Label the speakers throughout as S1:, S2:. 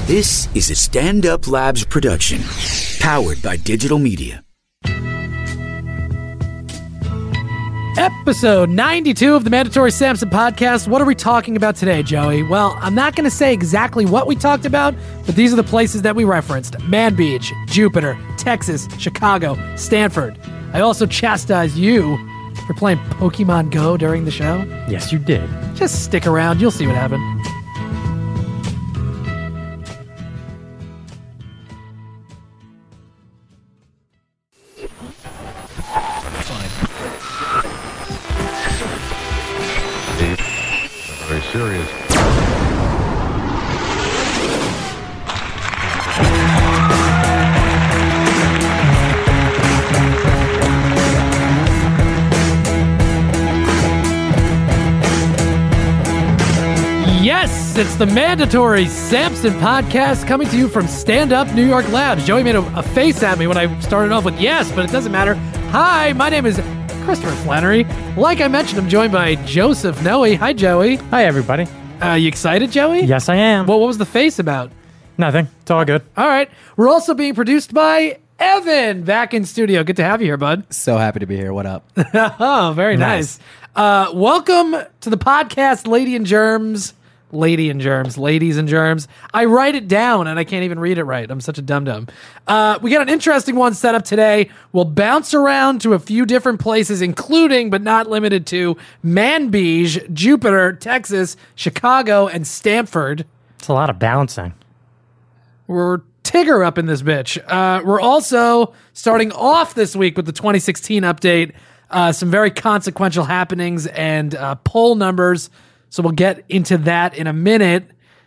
S1: This is a Stand Up Labs production, powered by digital media.
S2: Episode 92 of the Mandatory Sampson Podcast. What are we talking about today, Joey? Well, I'm not going to say exactly what we talked about, but these are the places that we referenced. Man Beach, Jupiter, Texas, Chicago, Stanford. I also chastised you for playing Pokemon Go during the show.
S3: Yes, you did.
S2: Just stick around. You'll see what happened.
S4: Very serious.
S2: Yes, it's the Mandatory Sampson Podcast coming to you from Stand Up New York Labs. Joey made a face at me when I started off with yes, but it doesn't matter. Hi, my name is Christopher Flannery. Like I mentioned, I'm joined by Joseph Noe. Hi, Joey.
S3: Hi, everybody.
S2: You excited, Joey?
S3: Yes, I am.
S2: Well, what was the face about?
S3: Nothing. It's all good.
S2: All right. We're also being produced by Evan back in studio. Good to have you here, bud.
S5: So happy to be here. What up?
S2: Oh, very nice. Welcome to the podcast, Ladies and Germs. I write it down and I can't even read it right. I'm such a dum-dum. We got an interesting one set up today. We'll bounce around to a few different places, including but not limited to Manbij, Jupiter, Texas, Chicago, and Stanford.
S3: It's a lot of bouncing.
S2: We're Tigger up in this bitch. We're also starting off this week with the 2016 update. Some very consequential happenings and poll numbers. So we'll get into that in a minute.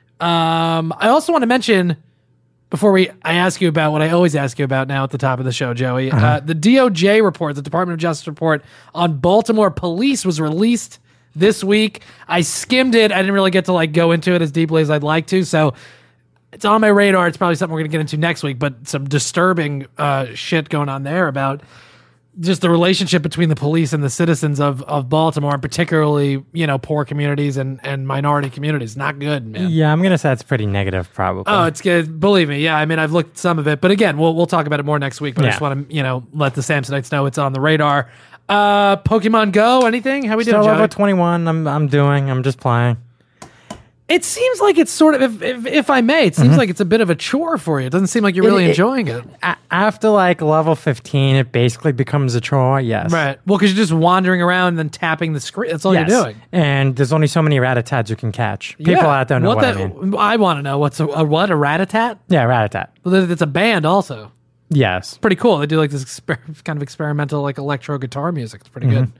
S2: I also want to mention, before I ask you about what I always ask you about now at the top of the show, Joey, the DOJ report, the Department of Justice report on Baltimore police was released this week. I skimmed it. I didn't really get to go into it as deeply as I'd like to. So it's on my radar. It's probably something we're going to get into next week, but some disturbing shit going on there about just the relationship between the police and the citizens of Baltimore, and particularly, poor communities and minority communities. Not good, man.
S3: Yeah, I'm going to say it's pretty negative, probably.
S2: Oh, it's good. Believe me. Yeah, I mean, I've looked at some of it, but again, we'll talk about it more next week, but I just want to, let the Samsonites know it's on the radar. Pokemon Go, anything? How we doing,
S3: Still
S2: Joey?
S3: level 21. I'm just playing.
S2: It seems like it's sort of, if I may, it seems like it's a bit of a chore for you. It doesn't seem like you're really enjoying it.
S3: After level 15, it basically becomes a chore, yes.
S2: Right. Well, because you're just wandering around and then tapping the screen. That's all you're doing.
S3: And there's only so many rat-a-tats you can catch. People out there know what I mean.
S2: I want to know, what's a rat-a-tat?
S3: Yeah, rat-a-tat.
S2: Well, it's a band also.
S3: Yes.
S2: Pretty cool. They do this kind of experimental electro guitar music. It's pretty good.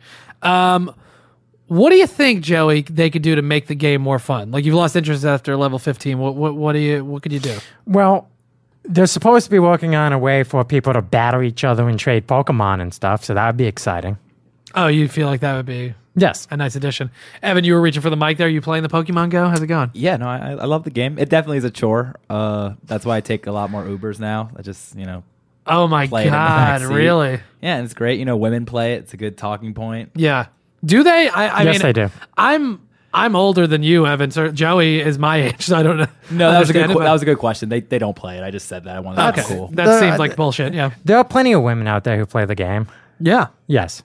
S2: What do you think, Joey, they could do to make the game more fun? You've lost interest after level 15. What could you do?
S3: Well, they're supposed to be working on a way for people to battle each other and trade Pokemon and stuff, so that would be exciting.
S2: Oh, you feel like that would be
S3: yes,
S2: a nice addition. Evan, you were reaching for the mic there. You playing the Pokemon Go? How's it going?
S5: Yeah, no, I love the game. It definitely is a chore. That's why I take a lot more Ubers now. I just,
S2: Oh my God, really?
S5: Yeah, and it's great. Women play it. It's a good talking point.
S2: Yeah. Do they? I
S3: yes,
S2: mean,
S3: they do.
S2: I'm older than you, Evan. So Joey is my age, so I don't know.
S5: No, that was a good question. They don't play it. I just said that. I wanted that.
S2: Okay,
S5: Cool.
S2: that seems like bullshit. Yeah,
S3: there are plenty of women out there who play the game.
S2: Yeah.
S3: Yes.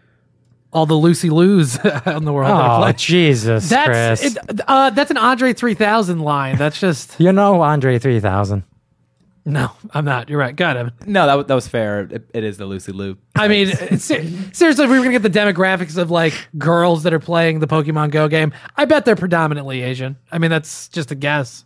S2: All the Lucy Lou's in the world.
S3: Oh,
S2: play.
S3: Jesus, Chris.
S2: That's an Andre 3000 line. That's just
S3: Andre 3000.
S2: No, I'm not. You're right. Got him.
S5: No, that was fair. It is the Lucy Lou.
S2: I mean, seriously, if we were going to get the demographics of girls that are playing the Pokemon Go game, I bet they're predominantly Asian. I mean, that's just a guess.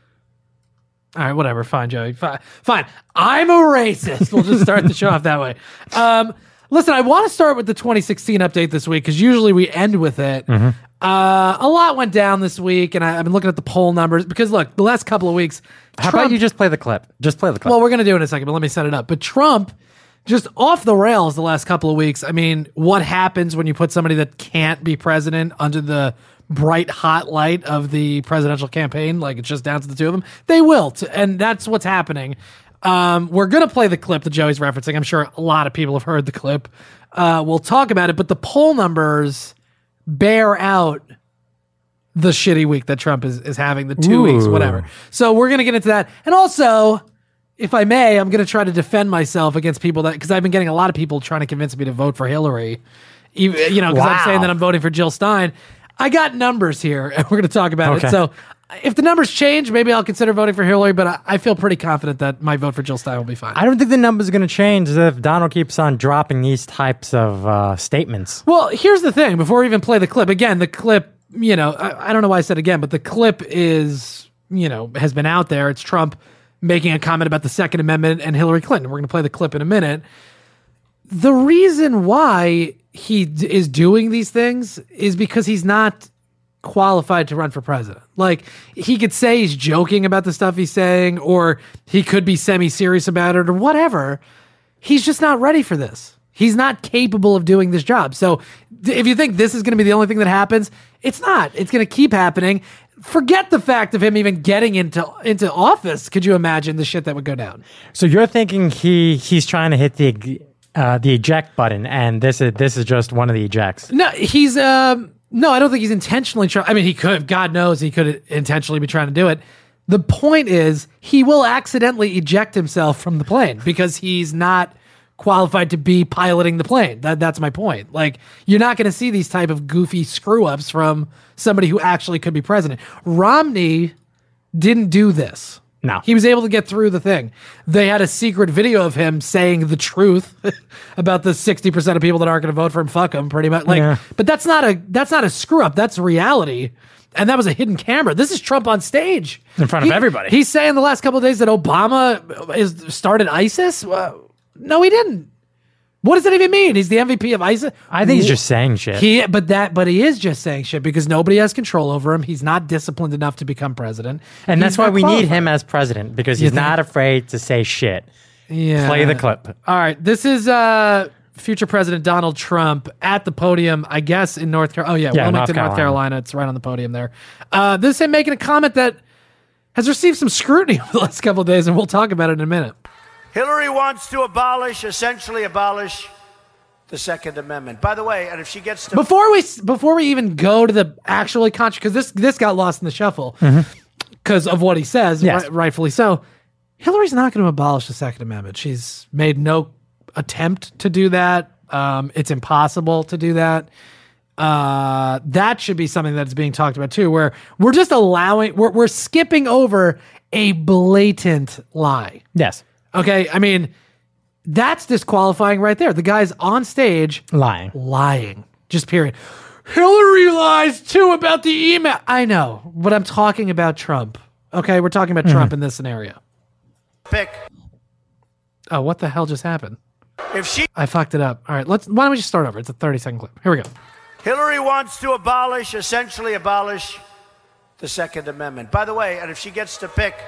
S2: All right, whatever. Fine, Joey. Fine. I'm a racist. We'll just start the show off that way. Listen, I want to start with the 2016 update this week because usually we end with it. A lot went down this week, and I've been looking at the poll numbers because, look, the last couple of weeks...
S3: How about you just play the clip? Just play the clip.
S2: Well, we're going to do it in a second, but let me set it up. But Trump, just off the rails the last couple of weeks. I mean, what happens when you put somebody that can't be president under the bright, hot light of the presidential campaign? It's just down to the two of them. They wilt, and that's what's happening. We're going to play the clip that Joey's referencing. I'm sure a lot of people have heard the clip. We'll talk about it, but the poll numbers bear out the shitty week that Trump is having, the 2 weeks,
S3: Ooh.
S2: whatever. So we're going to get into that. And also, if I may, I'm going to try to defend myself against people because I've been getting a lot of people trying to convince me to vote for Hillary, because I'm saying that I'm voting for Jill Stein. I got numbers here, and we're going to talk about it. So if the numbers change, maybe I'll consider voting for Hillary, but I feel pretty confident that my vote for Jill Stein will be fine.
S3: I don't think the numbers are going to change if Donald keeps on dropping these types of statements.
S2: Well, here's the thing. Before we even play the clip, again, the clip, I don't know why I said again, but the clip is, has been out there. It's Trump making a comment about the Second Amendment and Hillary Clinton. We're going to play the clip in a minute. The reason why he is doing these things is because he's not qualified to run for president. Like, he could say he's joking about the stuff he's saying, or he could be semi-serious about it, or whatever. He's just not ready for this. He's not capable of doing this job. So if you think this is going to be the only thing that happens, it's not. It's going to keep happening. Forget the fact of him even getting into office. Could you imagine the shit that would go down?
S3: So you're thinking he's trying to hit the eject button, and this is just one of the ejects.
S2: No, he's no, I don't think he's intentionally trying. I mean, he could. God knows he could intentionally be trying to do it. The point is, he will accidentally eject himself from the plane because he's not qualified to be piloting the plane. That's my point. Like, you're not going to see these type of goofy screw-ups from somebody who actually could be president. Romney didn't do this.
S3: No.
S2: He was able to get through the thing. They had a secret video of him saying the truth about the 60% of people that aren't going to vote for him. Fuck him, pretty much. But that's not a screw up. That's reality. And that was a hidden camera. This is Trump on stage
S3: in front of everybody.
S2: He's saying the last couple of days that Obama started ISIS. No, he didn't. What does that even mean? He's the MVP of ISIS.
S3: I think he's just saying shit.
S2: But he is just saying shit because nobody has control over him. He's not disciplined enough to become president,
S3: and that's why we need him as president, because he's not afraid to say shit.
S2: Yeah.
S3: Play the clip.
S2: All right, this is future President Donald Trump at the podium, I guess, in North Carolina. Oh yeah, Wilmington, North Carolina. It's right on the podium there. This is him making a comment that has received some scrutiny over the last couple of days, and we'll talk about it in a minute.
S4: Hillary wants to essentially abolish the Second Amendment. By the way, and if she gets to...
S2: Before we even go to the actually because this got lost in the shuffle because of what he says,
S3: yes.
S2: Rightfully so. Hillary's not going to abolish the Second Amendment. She's made no attempt to do that. It's impossible to do that. That should be something that's being talked about too, where we're just we're skipping over a blatant lie.
S3: Yes.
S2: Okay, I mean, that's disqualifying right there. The guy's on stage lying. Just period. Hillary lies too about the email. I know, but I'm talking about Trump. Okay, we're talking about Trump in this scenario.
S4: Pick.
S2: Oh, what the hell just happened?
S4: I
S2: fucked it up. All right, why don't we just start over? It's a 30-second clip. Here we go.
S4: Hillary wants to essentially abolish the Second Amendment. By the way, and if she gets to pick...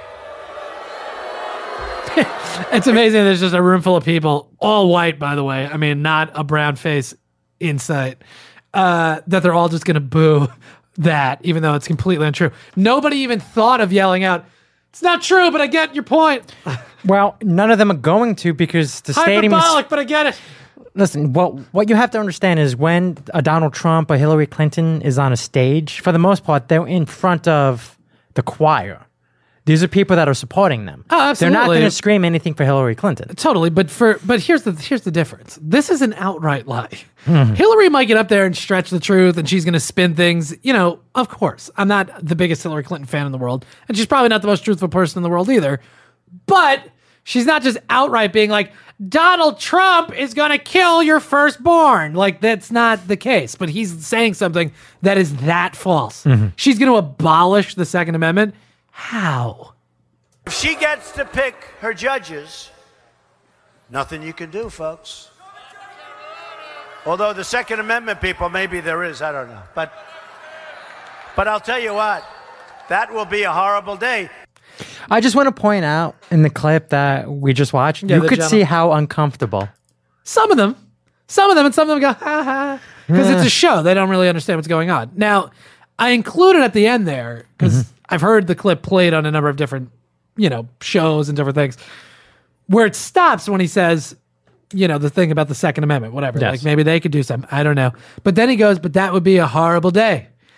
S2: It's amazing. There's just a room full of people, all white, by the way. I mean, not a brown face in sight. That they're all just going to boo that, even though it's completely untrue. Nobody even thought of yelling out, "It's not true, but I get your point."
S3: Well, none of them are going to, because the stadium is...
S2: Hyperbolic, but I get it.
S3: Listen, what you have to understand is when a Donald Trump or Hillary Clinton is on a stage, for the most part, they're in front of the choir. These are people that are supporting them.
S2: Oh, absolutely.
S3: They're not going to scream anything for Hillary Clinton.
S2: Totally, but here's the difference. This is an outright lie. Hillary might get up there and stretch the truth, and she's going to spin things. Of course, I'm not the biggest Hillary Clinton fan in the world, and she's probably not the most truthful person in the world either. But she's not just outright being like, Donald Trump is going to kill your firstborn. Like, that's not the case. But he's saying something that is that false. She's going to abolish the Second Amendment. How?
S4: If she gets to pick her judges, nothing you can do, folks. Although the Second Amendment people, maybe there is, I don't know. But I'll tell you what, that will be a horrible day.
S3: I just want to point out in the clip that we just watched, you could see how uncomfortable.
S2: Some of them, and some of them go, ha ha, because it's a show. They don't really understand what's going on. Now, I included at the end there, because I've heard the clip played on a number of different, shows and different things, where it stops when he says, the thing about the Second Amendment, whatever.
S3: Yes.
S2: Like, maybe they could do something. I don't know. But then he goes, but that would be a horrible day.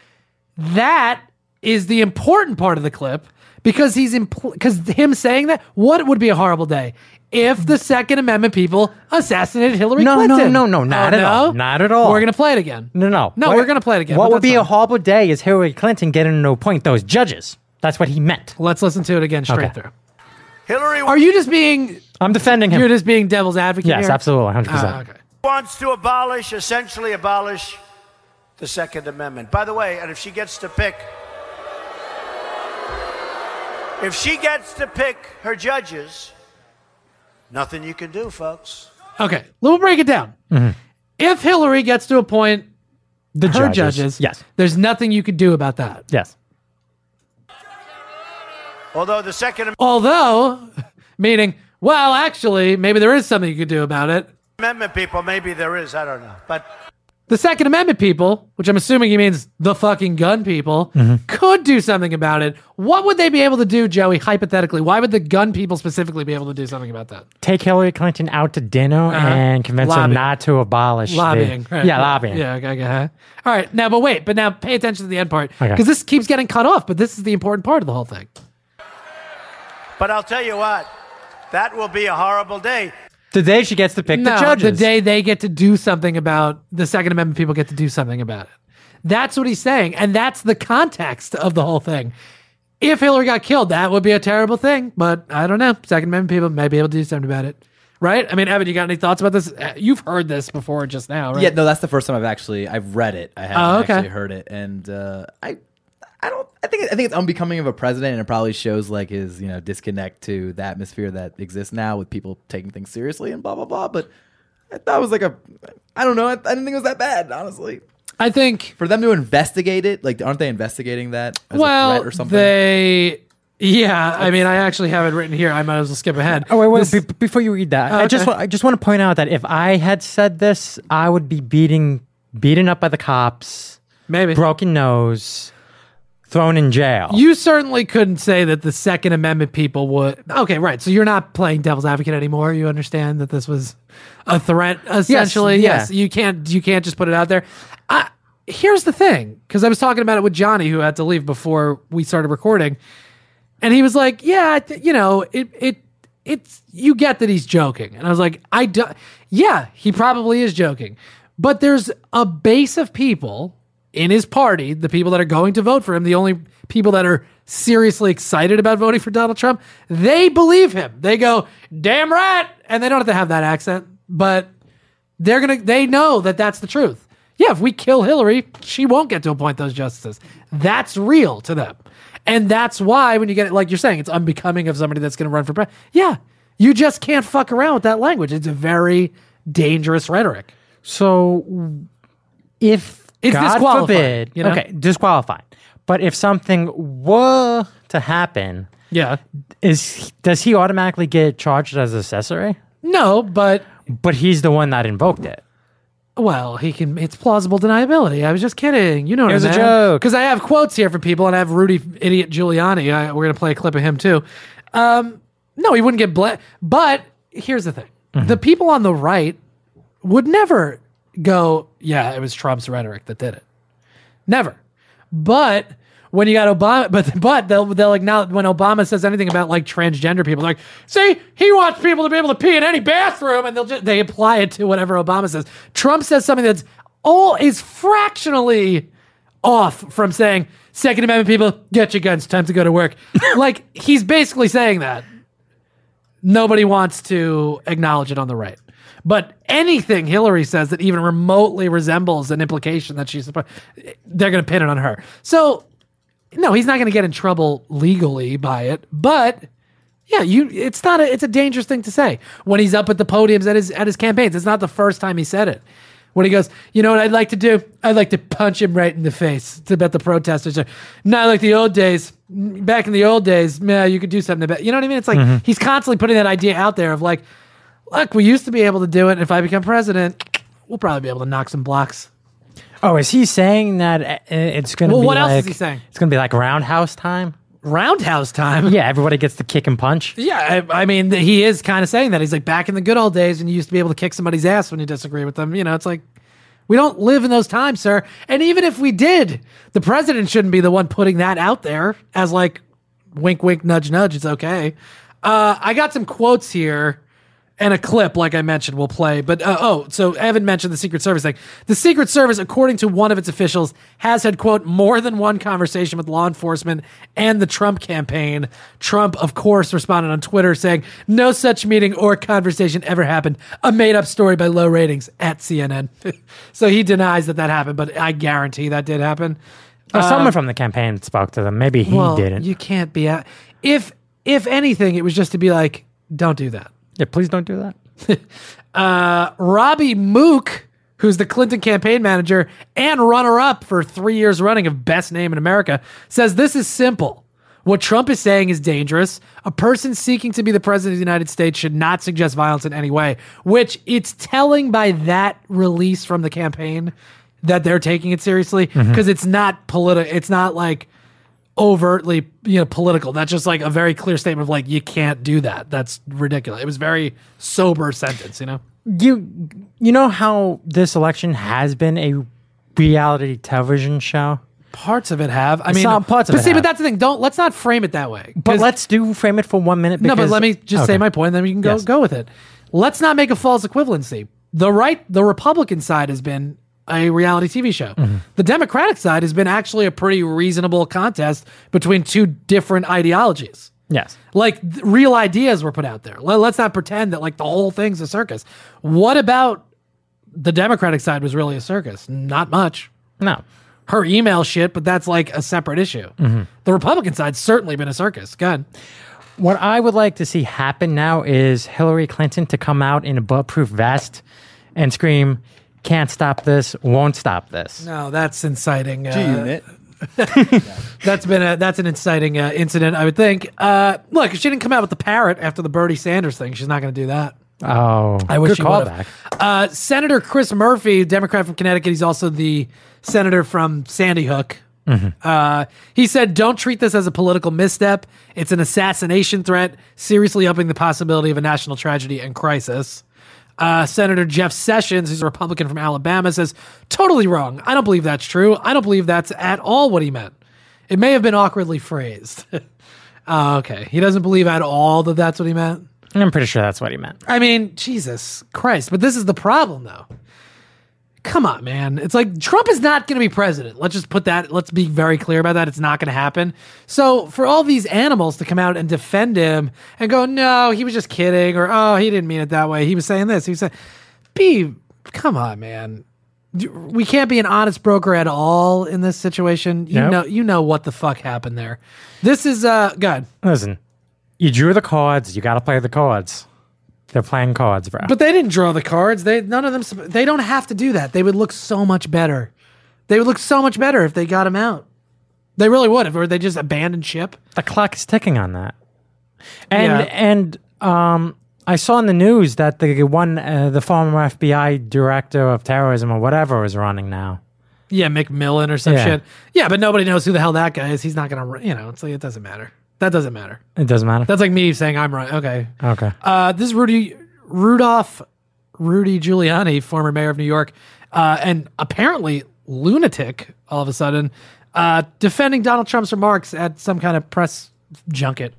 S2: that is the important part of the clip because because him saying that, what would be a horrible day? If the Second Amendment people assassinated Hillary Clinton.
S3: No, not at all. Not at all.
S2: We're going to play it again.
S3: No.
S2: We're going to play it again.
S3: What would be a horrible day is Hillary Clinton getting to appoint those judges. That's what he meant.
S2: Let's listen to it again straight through.
S4: Hillary
S2: Are you just being...
S3: I'm defending him.
S2: You're just being devil's advocate
S3: Yes,
S2: here?
S3: absolutely, 100%.
S2: Okay.
S4: wants to essentially abolish the Second Amendment. By the way, and if she gets to pick her judges, nothing you can do, folks.
S2: Okay, we'll break it down.
S3: Mm-hmm.
S2: If Hillary gets to appoint her judges,
S3: yes,
S2: there's nothing you could do about that.
S3: Yes.
S2: Although, meaning, well, actually, maybe there is something you could do about it.
S4: Amendment people, maybe there is, I don't know. But
S2: the Second Amendment people, which I'm assuming he means the fucking gun people, could do something about it. What would they be able to do, Joey, hypothetically? Why would the gun people specifically be able to do something about that?
S3: Take Hillary Clinton out to dinner and convince her not to abolish
S2: lobbying.
S3: Right. Yeah, lobbying.
S2: Yeah, okay. All right, now pay attention to the end part.
S3: Okay.
S2: Because this keeps getting cut off, but this is the important part of the whole thing.
S4: But I'll tell you what, that will be a horrible day.
S3: The day she gets to pick the judges.
S2: The day they get to do something about, the Second Amendment people get to do something about it. That's what he's saying. And that's the context of the whole thing. If Hillary got killed, that would be a terrible thing. But I don't know. Second Amendment people may be able to do something about it. Right? I mean, Evan, you got any thoughts about this? You've heard this before just now, right?
S5: Yeah, no, that's the first time I've read it. I haven't actually heard it. And I think it's unbecoming of a president, and it probably shows like his disconnect to the atmosphere that exists now with people taking things seriously and blah blah blah. But I thought it was like I don't know. I didn't think it was that bad, honestly.
S2: I think
S5: for them to investigate it, like, aren't they investigating that as a threat or something?
S2: I mean, I actually have it written here. I might as well skip ahead.
S3: Oh wait, before you read that, I just want to point out that if I had said this, I would be beaten up by the cops,
S2: maybe
S3: broken nose, thrown in jail.
S2: You certainly couldn't say that the Second Amendment people would. Okay, right. So you're not playing devil's advocate anymore. You understand that this was a threat, essentially. Yes. You can't just put it out there. Here's the thing, because I was talking about it with Johnny, who had to leave before we started recording, and he was like, "Yeah, it's you get that he's joking," and I was like, yeah, he probably is joking, but there's a base of people in his party, the people that are going to vote for him, the only people that are seriously excited about voting for Donald Trump, they believe him. They go, damn right. And they don't have to have that accent, but they know that that's the truth. Yeah, if we kill Hillary, she won't get to appoint those justices. That's real to them. And that's why when you get it, like you're saying, it's unbecoming of somebody that's going to run for president. Yeah, you just can't fuck around with that language. It's a very dangerous rhetoric.
S3: So if
S2: it's
S3: God forbid, okay, disqualified. But if something were to happen, does he automatically get charged as accessory?
S2: No, but
S3: he's the one that invoked it.
S2: Well, he can. It's plausible deniability. I was just kidding. You know what I mean?
S3: It was a joke.
S2: Because I have quotes here from people, and I have Rudy Idiot Giuliani. We're going to play a clip of him too. No, he wouldn't get blamed. But here's the thing: the people on the right would never go, yeah, it was Trump's rhetoric that did it. Never. But when you got Obama, but they'll acknowledge when Obama says anything about like transgender people, they're like, see, he wants people to be able to pee in any bathroom, and they apply it to whatever Obama says. Trump says something that's is fractionally off from saying, Second Amendment people, get your guns, time to go to work. Like, he's basically saying that. Nobody wants to acknowledge it on the right. But anything Hillary says that even remotely resembles an implication that they're going to pin it on her. So, no, he's not going to get in trouble legally by it. But yeah, it's a dangerous thing to say when he's up at the podiums at his campaigns. It's not the first time he said it. When he goes, you know what I'd like to do? I'd like to punch him right in the face. It's about the protesters. Not like the old days. Back in the old days, you could do something about it. You know what I mean? It's like he's constantly putting that idea out there of like, look, we used to be able to do it. And if I become president, we'll probably be able to knock some blocks.
S3: Oh, is he saying that it's going to be
S2: what else is he saying?
S3: It's going to be like roundhouse time?
S2: Roundhouse time?
S3: Yeah, everybody gets to kick and punch.
S2: Yeah, I mean, he is kind of saying that. He's like, back in the good old days when you used to be able to kick somebody's ass when you disagree with them. You know, it's like, We don't live in those times, sir. And even if we did, the president shouldn't be the one putting that out there as like, wink, wink, nudge, nudge. It's okay. I got some quotes here and a clip, like I mentioned, we'll play. But, so Evan mentioned the Secret Service thing. The Secret Service, according to one of its officials, has had, quote, more than one conversation with law enforcement and the Trump campaign. Trump, of course, responded on Twitter saying, no such meeting or conversation ever happened. A made-up story by low ratings at CNN. So he denies that happened, but I guarantee that did happen.
S3: Someone from the campaign spoke to them. Maybe he didn't.
S2: You can't be out. If anything, it was just to be like, don't do that.
S3: Yeah, please don't do that.
S2: Robbie Mook, who's the Clinton campaign manager and runner-up for 3 years running of Best Name in America, says this is simple. What Trump is saying is dangerous. A person seeking to be the president of the United States should not suggest violence in any way, which it's telling by that release from the campaign that they're taking it seriously, because it's not political. It's not like overtly, political. That's just like a very clear statement of like, you can't do that. That's ridiculous. It was very sober sentence,
S3: You know how this election has been a reality television show?
S2: Parts of it have.
S3: Parts of it have.
S2: But that's the thing. Let's not frame it that way.
S3: But let's frame it for 1 minute.
S2: No, but let me just say my point, and then we can go with it. Let's not make a false equivalency. The Republican side has been a reality TV show. The Democratic side has been actually a pretty reasonable contest between two different ideologies.
S3: Yes.
S2: Like real ideas were put out there. Let's not pretend that like the whole thing's a circus. What about the Democratic side was really a circus? Not much.
S3: No.
S2: Her email shit, but that's like a separate issue. The Republican side's certainly been a circus. Go ahead.
S3: What I would like to see happen now is Hillary Clinton to come out in a bulletproof vest and scream, can't stop this, won't stop this.
S2: No, that's inciting.
S5: G-Unit.
S2: That's an inciting incident, I would think. Look, if she didn't come out with the parrot after the Bernie Sanders thing, she's not going to do that.
S3: Oh,
S2: I wish
S3: good
S2: she
S3: callback.
S2: Senator Chris Murphy, Democrat from Connecticut, he's also the senator from Sandy Hook. He said, don't treat this as a political misstep. It's an assassination threat, seriously upping the possibility of a national tragedy and crisis. Senator Jeff Sessions, who's a Republican from Alabama, says, totally wrong. I don't believe that's true. I don't believe that's at all what he meant. It may have been awkwardly phrased. Okay. He doesn't believe at all that that's what he meant.
S3: I'm pretty sure that's what he meant.
S2: I mean, Jesus Christ. But this is the problem, though. Come on, man. It's like Trump is not going to be president. Let's just let's be very clear about that. It's not going to happen. So for all these animals to come out and defend him and go, no, he was just kidding, or, oh, he didn't mean it that way. He was saying this. He was saying, come on, man. We can't be an honest broker at all in this situation. You know what the fuck happened there. This is, good.
S3: Listen, you drew the cards. You got to play the cards. They're playing cards, bro.
S2: But they didn't draw the cards. None of them. They don't have to do that. They would look so much better. They would look so much better if they got him out. They really would. Or they just abandoned ship.
S3: The clock is ticking on that. And I saw in the news that the former FBI director of terrorism or whatever is running now.
S2: Yeah, McMillan or some shit. Yeah, but nobody knows who the hell that guy is. He's not going to. It's like it doesn't matter. That doesn't matter.
S3: It doesn't matter.
S2: That's like me saying I'm right. Okay. This is Rudy Giuliani, former mayor of New York, and apparently lunatic all of a sudden, defending Donald Trump's remarks at some kind of press junket.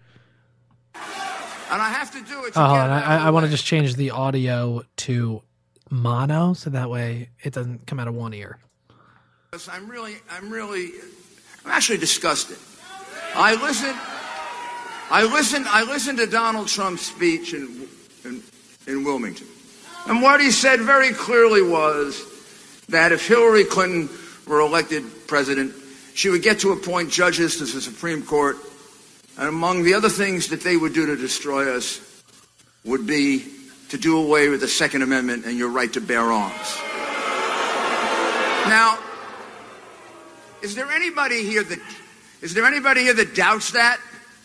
S6: And I have to do it.
S2: I want to just change the audio to mono so that way it doesn't come out of one ear.
S6: I'm actually disgusted. I listened to Donald Trump's speech in Wilmington. And what he said very clearly was that if Hillary Clinton were elected president, she would get to appoint judges to the Supreme Court. And among the other things that they would do to destroy us would be to do away with the Second Amendment and your right to bear arms. Now, is there anybody here that doubts that?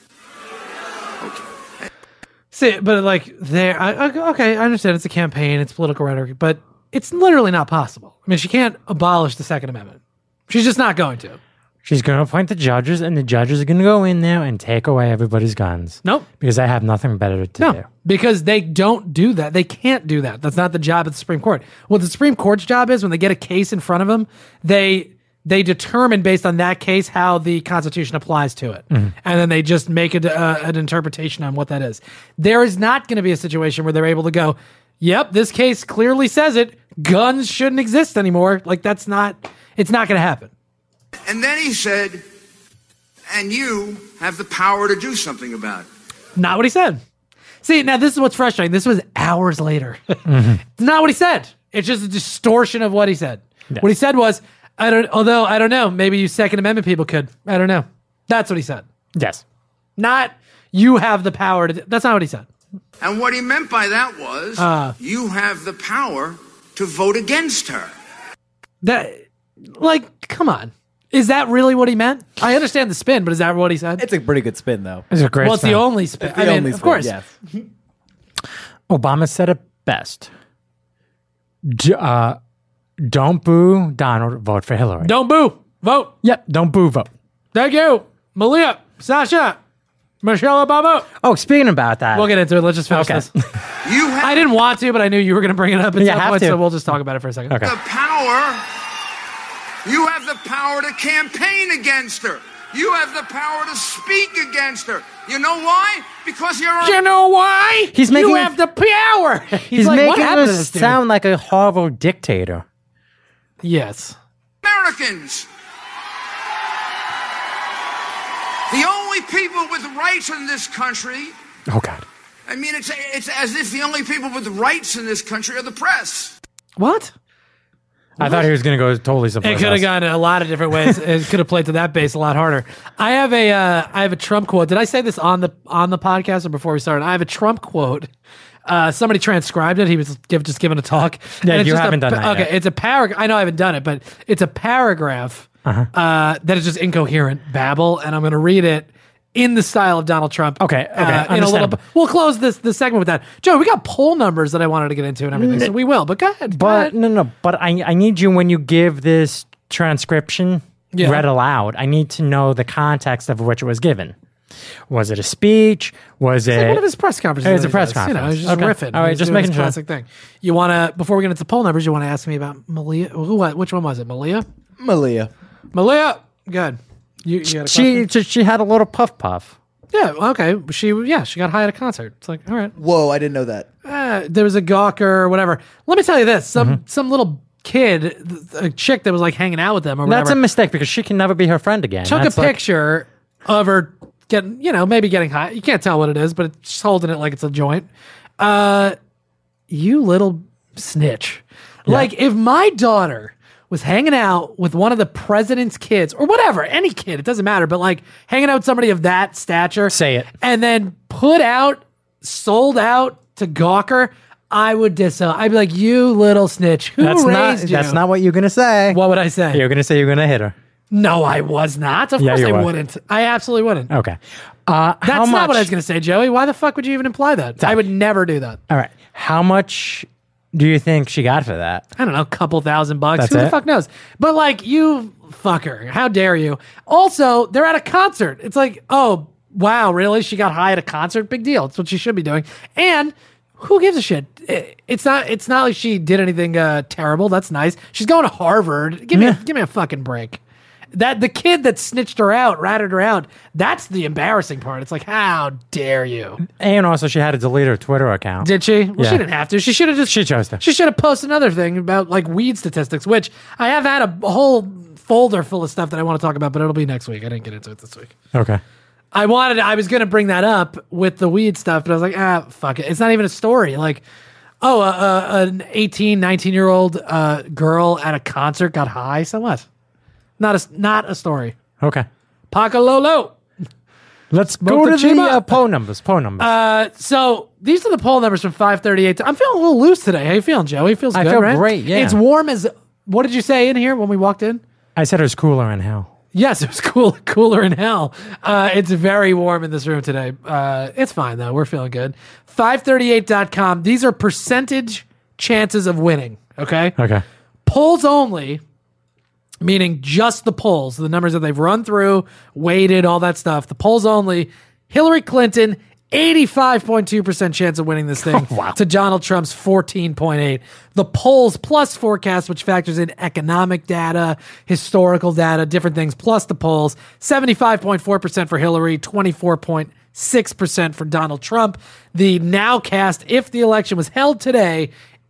S6: Okay.
S2: See, but like okay, I understand it's a campaign, it's political rhetoric, but it's literally not possible. I mean, she can't abolish the Second Amendment. She's just not going to.
S3: She's going to appoint the judges, and the judges are going to go in there and take away everybody's guns.
S2: Nope.
S3: Because they have nothing better to do.
S2: Because they don't do that. They can't do that. That's not the job of the Supreme Court. What the Supreme Court's job is, when they get a case in front of them, they determine based on that case how the Constitution applies to it. And then they just make an interpretation on what that is. There is not going to be a situation where they're able to go, yep, this case clearly says it. Guns shouldn't exist anymore. Like, it's not going to happen.
S6: And then he said, and you have the power to do something about it.
S2: Not what he said. See, now this is what's frustrating. This was hours later. It's not what he said. It's just a distortion of what he said. Yes. What he said was, I don't know, maybe you Second Amendment people could. I don't know. That's what he said.
S3: Yes.
S2: Not, you have the power to... That's not what he said.
S6: And what he meant by that was, you have the power to vote against her.
S2: Come on. Is that really what he meant? I understand the spin, but is that what he said?
S5: It's a pretty good spin, though.
S3: It's a great spin.
S2: It's the only spin. Of course.
S5: Yes.
S3: Obama said it best. Don't boo Donald, vote for Hillary.
S2: Don't boo, vote.
S3: Yep, don't boo, vote.
S2: Thank you. Malia, Sasha, Michelle Obama.
S3: Oh, speaking about that.
S2: We'll get into it. Let's just finish this. I didn't want to, but I knew you were going to bring it up at some point, so we'll just talk about it for a second.
S3: Okay.
S6: You have the power to campaign against her. You have the power to speak against her. You know why? Because you're...
S2: You know why? You have the power.
S3: He's like, making us sound like a horrible dictator.
S2: Yes.
S6: Americans. The only people with rights in this country...
S3: Oh, God.
S6: I mean, it's as if the only people with rights in this country are the press.
S2: What?
S3: I thought he was going to go totally someplace
S2: else. It could have gone a lot of different ways. It could have played to that base a lot harder. I have a Trump quote. Did I say this on the podcast or before we started? I have a Trump quote. Somebody transcribed it. He was just giving a talk.
S3: Yeah, you haven't done that yet.
S2: It's a paragraph. I know I haven't done it, but it's a paragraph that is just incoherent babble, and I'm going to read it in the style of Donald Trump.
S3: Okay.
S2: In a little, we'll close this segment with that. Joe, we got poll numbers that I wanted to get into and everything, so we will. But go ahead.
S3: But I need you, when you give this transcription read aloud, I need to know the context of which it was given. Was it a speech? Was it
S2: like one of his press conferences?
S3: It was a press conference.
S2: You know, he's just riffing.
S3: All right, just making sure.
S2: Classic thing. You want to, before we get into poll numbers, you want to ask me about Malia? Which one was it? Malia. Good. You had a
S3: she had a little puff.
S2: Yeah. Okay. She got high at a concert. It's like, all right.
S5: Whoa, I didn't know that.
S2: There was a gawker or whatever. Let me tell you this: some little kid, a chick that was like hanging out with them or whatever.
S3: That's a mistake because she can never be her friend again.
S2: Took a picture of her getting, maybe getting high. You can't tell what it is, but it's holding it like it's a joint. You little snitch! Yeah. Like if my daughter was hanging out with one of the president's kids or whatever, any kid, it doesn't matter, but like hanging out with somebody of that stature.
S3: Say it.
S2: And then sold out to Gawker, I would disown. I'd be like, you little snitch. Who raised you?
S3: That's not what you're going to say.
S2: What would I say?
S3: You're going to say you're going to hit her.
S2: No, I was not. Of course I wouldn't. I absolutely wouldn't.
S3: Okay.
S2: That's not what I was going to say, Joey. Why the fuck would you even imply that? I would never do that.
S3: All right. How much do you think she got for that?
S2: I don't know, a couple $1,000.
S3: That's
S2: Who the fuck knows? But like, you fucker. How dare you? Also, they're at a concert. It's like, oh, wow, really? She got high at a concert? Big deal. It's what she should be doing. And who gives a shit? It's not like she did anything terrible. That's nice. She's going to Harvard. Give me a fucking break. That the kid that snitched her out, ratted her out, that's the embarrassing part. It's like, how dare you?
S3: And also, she had to delete her Twitter account.
S2: Did she? Well, she didn't have to. She should have just...
S3: She chose to.
S2: She should have posted another thing about, like, weed statistics, which I have had a whole folder full of stuff that I want to talk about, but it'll be next week. I didn't get into it this week.
S3: Okay.
S2: I was going to bring that up with the weed stuff, but I was like, fuck it. It's not even a story. Like, an 18, 19-year-old girl at a concert got high. So what? Not a story.
S3: Okay.
S2: Pakalolo.
S3: Let's go to the poll numbers.
S2: So these are the poll numbers from 538. I'm feeling a little loose today. How you feeling, Joey? Feels good,
S3: I feel
S2: right?
S3: great, yeah.
S2: It's warm as... What did you say in here when we walked in?
S3: I said it was cooler in hell.
S2: Yes, it was cooler in hell. It's very warm in this room today. It's fine, though. We're feeling good. 538.com. These are percentage chances of winning, okay?
S3: Okay.
S2: Polls only... meaning just the polls, the numbers that they've run through, weighted, all that stuff, the polls only, Hillary Clinton, 85.2% chance of winning this thing to Donald Trump's 14.8. The polls plus forecast, which factors in economic data, historical data, different things, plus the polls, 75.4% for Hillary, 24.6% for Donald Trump. The nowcast, if the election was held today,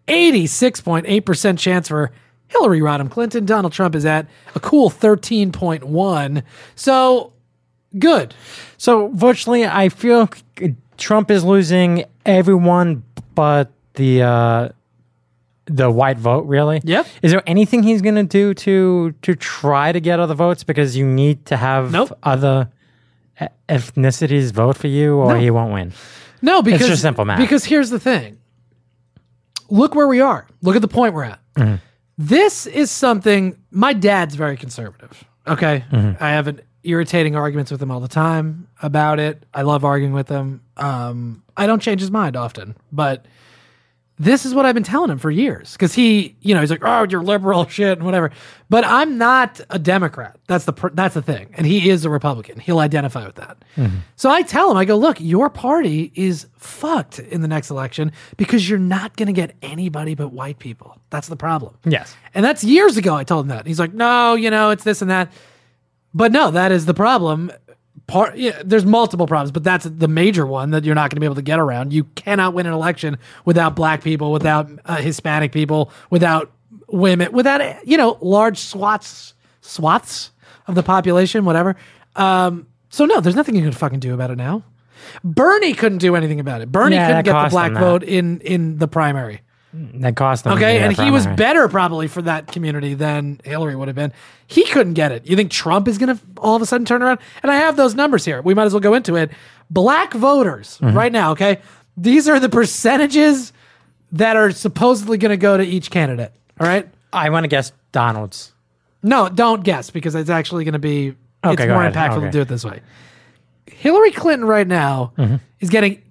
S2: 86.8% chance for Hillary Rodham Clinton. Donald Trump is at a cool 13.1. So good.
S3: So virtually, I feel Trump is losing everyone but the white vote. Really?
S2: Yep.
S3: Is there anything he's going to do to try to get other votes? Because you need to have other ethnicities vote for you, or he won't win.
S2: No, because
S3: it's just simple math.
S2: Because here's the thing. Look where we are. Look at the point we're at. Mm-hmm. This is something. My dad's very conservative. Okay, I have an irritating arguments with him all the time about it. I love arguing with him. I don't change his mind often, but this is what I've been telling him for years. Because he's like, oh, you're liberal shit and whatever. But I'm not a Democrat. That's the thing. And he is a Republican. He'll identify with that. Mm-hmm. So I tell him, I go, look, your party is fucked in the next election because you're not going to get anybody but white people. That's the problem.
S3: Yes.
S2: And that's years ago I told him that. And he's like, no, it's this and that. But no, that is the problem. There's multiple problems, but that's the major one that you're not going to be able to get around. You cannot win an election without black people, without Hispanic people, without women, without large swaths of the population, whatever. So no, there's nothing you can fucking do about it now. Bernie couldn't do anything about it. Bernie couldn't get the black vote in the primary.
S3: That cost him.
S2: Okay, and he was better probably for that community than Hillary would have been. He couldn't get it. You think Trump is going to all of a sudden turn around? And I have those numbers here. We might as well go into it. Black voters right now, okay? These are the percentages that are supposedly going to go to each candidate, all right?
S3: I want to guess Donald's.
S2: No, don't guess because it's actually going to be it's more impactful to do it this way. Hillary Clinton right now is getting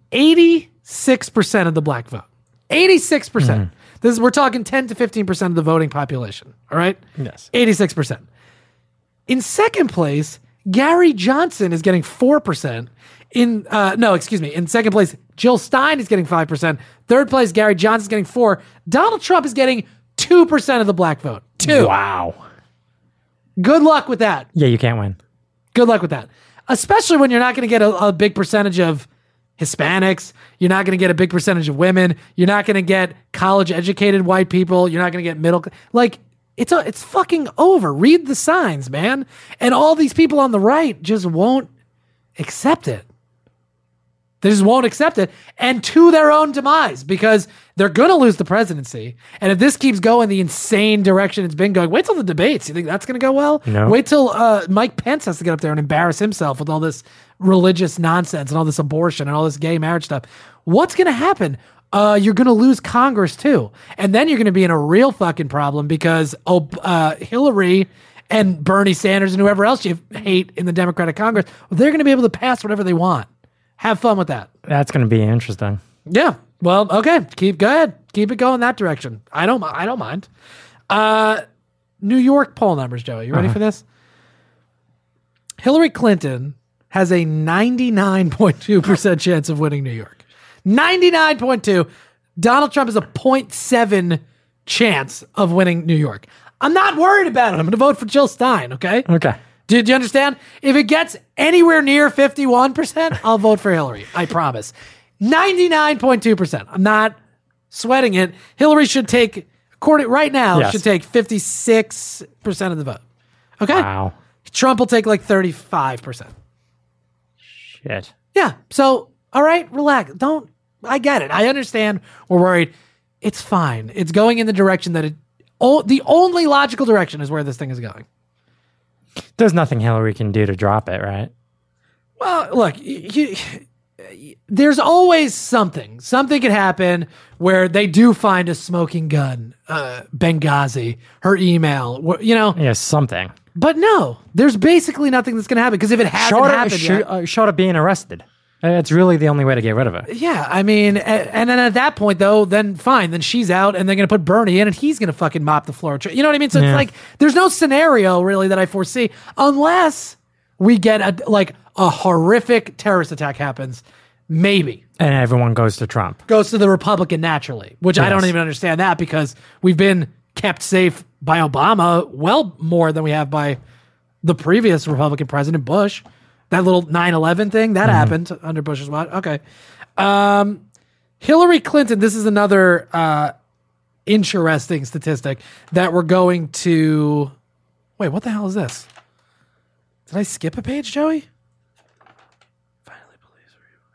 S2: 86% of the black vote. 86%. We're talking 10 to 15% of the voting population. All right?
S3: Yes.
S2: 86%. In second place, Gary Johnson is getting 4%. In second place, Jill Stein is getting 5%. Third place, Gary Johnson is getting 4%. Donald Trump is getting 2% of the black vote. 2.
S3: Wow.
S2: Good luck with that.
S3: Yeah, you can't win.
S2: Good luck with that. Especially when you're not going to get a big percentage of Hispanics. You're not going to get a big percentage of women. You're not going to get college-educated white people. You're not going to get middle. It's fucking over. Read the signs, man. And all these people on the right just won't accept it. They just won't accept it, and to their own demise, because they're going to lose the presidency. And if this keeps going the insane direction it's been going, wait till the debates. You think that's going to go well?
S3: No.
S2: Wait till Mike Pence has to get up there and embarrass himself with all this religious nonsense and all this abortion and all this gay marriage stuff. What's going to happen? You're going to lose Congress too. And then you're going to be in a real fucking problem because Hillary and Bernie Sanders and whoever else you hate in the Democratic Congress, they're going to be able to pass whatever they want. Have fun with that.
S3: That's going to be interesting.
S2: Yeah. Well, okay. Go ahead. Keep it going that direction. I don't mind. New York poll numbers, Joey. You ready for this? Hillary Clinton has a 99.2% chance of winning New York. 99.2. Donald Trump has a 0.7 chance of winning New York. I'm not worried about it. I'm going to vote for Jill Stein, okay?
S3: Okay.
S2: Did you understand? If it gets anywhere near 51%, I'll vote for Hillary. I promise. 99.2%. I'm not sweating it. Hillary should take, right now, should take 56% of the vote. Okay?
S3: Wow.
S2: Trump will take like 35%.
S3: Shit.
S2: Yeah. So, all right, relax. I get it. I understand we're worried. It's fine. It's going in the direction that the only logical direction is where this thing is going.
S3: There's nothing Hillary can do to drop it, right?
S2: Well, look, there's always something. Something could happen where they do find a smoking gun, Benghazi, her email,
S3: Yeah, something.
S2: But no, there's basically nothing that's going to happen because if it hasn't happened yet,
S3: short of being arrested. It's really the only way to get rid of her.
S2: Yeah, I mean, and then at that point, though, then fine, then she's out, and they're going to put Bernie in, and he's going to fucking mop the floor. You know what I mean? So it's like, there's no scenario really that I foresee, unless we get a horrific terrorist attack happens, maybe.
S3: And everyone goes to Trump.
S2: Goes to the Republican naturally, which I don't even understand that, because we've been kept safe by Obama well more than we have by the previous Republican president, Bush. That little 9/11 thing, that happened under Bush's watch. Okay. Hillary Clinton, this is another interesting statistic that we're going to... Wait, what the hell is this? Did I skip a page, Joey? Finally, police.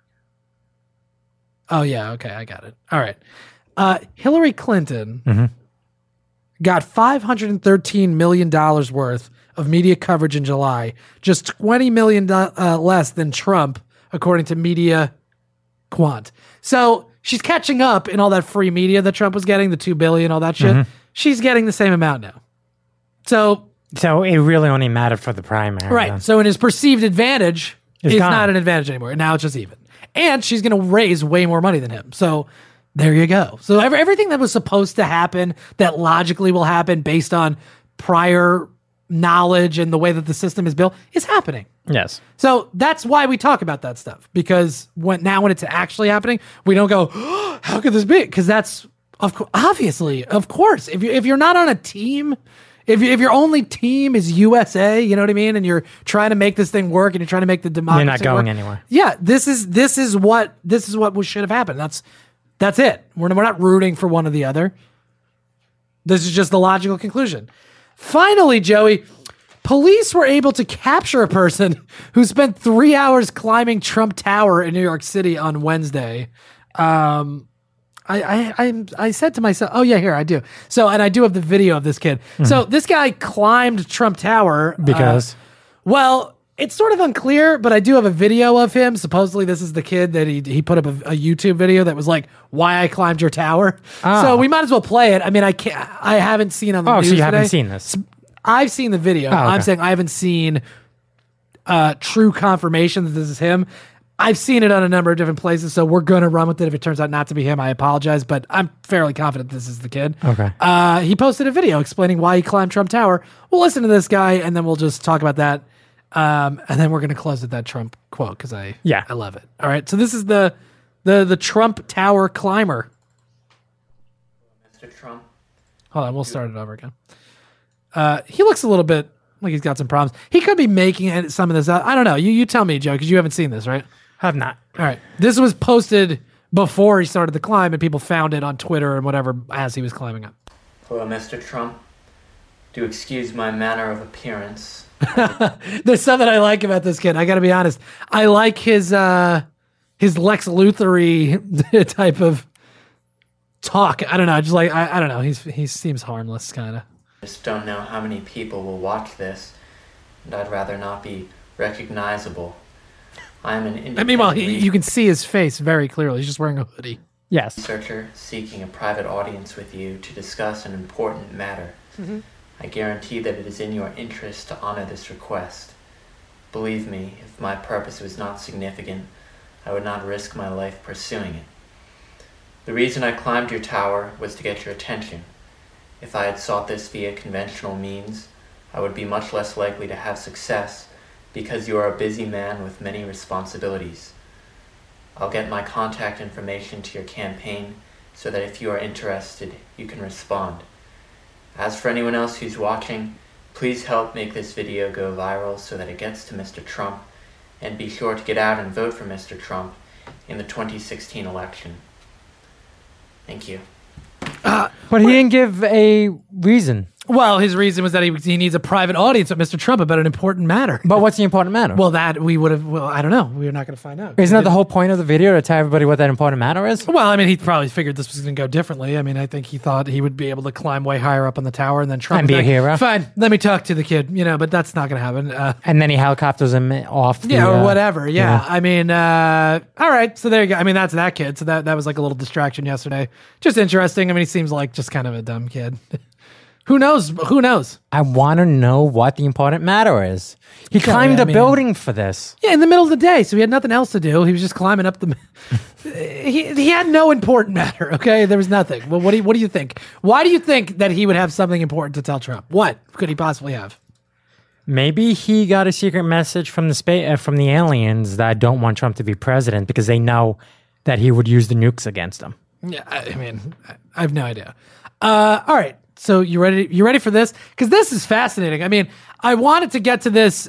S2: Oh, yeah, okay, I got it. All right. Hillary Clinton got $513 million worth of media coverage in July, just $20 million less than Trump, according to Media Quant. So she's catching up in all that free media that Trump was getting, the $2 billion, all that shit. She's getting the same amount now. So
S3: it really only mattered for the primary.
S2: Right.
S3: Then.
S2: So in his perceived advantage, it's
S3: gone.
S2: not an advantage anymore. Now it's just even. And she's going to raise way more money than him. So there you go. So everything that was supposed to happen, that logically will happen based on prior knowledge and the way that the system is built, is happening.
S3: Yes.
S2: So that's why we talk about that stuff, because when it's actually happening, we don't go, oh, how could this be? Because that's obviously, of course, if you're not on a team, if your only team is USA, you know what I mean, and you're trying to make this thing work and you're trying to make the democracy
S3: You're not going
S2: work,
S3: anywhere.
S2: Yeah, this is what should have happened. That's it. We're not rooting for one or the other. This is just the logical conclusion. Finally, Joey, police were able to capture a person who spent 3 hours climbing Trump Tower in New York City on Wednesday. I said to myself, oh yeah, here I do. So, and I do have the video of this kid. So this guy climbed Trump Tower
S3: Because?
S2: Well, it's sort of unclear, but I do have a video of him. Supposedly this is the kid that he put up a YouTube video that was like, why I climbed your tower. So we might as well play it. I mean, I haven't seen on the news
S3: so you haven't
S2: today.
S3: seen this?
S2: I've seen the video.
S3: Okay.
S2: I'm saying I haven't seen true confirmation that this is him. I've seen it on a number of different places, so we're going to run with it. If it turns out not to be him, I apologize, but I'm fairly confident this is the kid.
S3: Okay.
S2: He posted a video explaining why he climbed Trump Tower. We'll listen to this guy, and then we'll just talk about that. And then we're going to close with that Trump quote, because I love it. All right, so this is the Trump Tower climber.
S7: Mr. Trump.
S2: Hold on, we'll start it over again. He looks a little bit like he's got some problems. He could be making some of this out. I don't know. You tell me, Joe, because you haven't seen this, right?
S3: Have not.
S2: All right. This was posted before he started the climb, and people found it on Twitter and whatever as he was climbing up.
S7: Hello, Mr. Trump. Do excuse my manner of appearance.
S2: There's something I like about this kid. I got to be honest. I like his Lex Luthor-y type of talk. I don't know. Just like I don't know. He seems harmless, kind of.
S7: Just don't know how many people will watch this, and I'd rather not be recognizable. I am an independent
S2: Meanwhile, you can see his face very clearly. He's just wearing a hoodie.
S3: Yes.
S7: researcher seeking a private audience with you to discuss an important matter. I guarantee that it is in your interest to honor this request. Believe me, if my purpose was not significant, I would not risk my life pursuing it. The reason I climbed your tower was to get your attention. If I had sought this via conventional means, I would be much less likely to have success because you are a busy man with many responsibilities. I'll get my contact information to your campaign so that if you are interested, you can respond. As for anyone else who's watching, please help make this video go viral so that it gets to Mr. Trump, and be sure to get out and vote for Mr. Trump in the 2016 election. Thank you.
S3: But he didn't give a reason.
S2: Well, his reason was that he needs a private audience with Mr. Trump about an important matter.
S3: But what's the important matter?
S2: Well, that we would have. Well, I don't know. We're not going to find out.
S3: Isn't that the whole point of the video, to tell everybody what that important matter is?
S2: Well, I mean, he probably figured this was going to go differently. I mean, I think he thought he would be able to climb way higher up on the tower, and then Trump
S3: And be a hero.
S2: Fine, let me talk to the kid. But that's not going to happen.
S3: And then he helicopters him off.
S2: Or whatever. Yeah. I mean, all right. So there you go. I mean, that's that kid. So that was like a little distraction yesterday. Just interesting. I mean, he seems like just kind of a dumb kid. Who knows? Who knows?
S3: I want to know what the important matter is. He climbed a building for this.
S2: Yeah, in the middle of the day, so he had nothing else to do. He was just climbing up the. he had no important matter. Okay, there was nothing. Well, what do you think? Why do you think that he would have something important to tell Trump? What could he possibly have?
S3: Maybe he got a secret message from the aliens that don't want Trump to be president because they know that he would use the nukes against them.
S2: Yeah, I mean, I have no idea. All right. So you ready? You ready for this? Because this is fascinating. I mean, I wanted to get to this,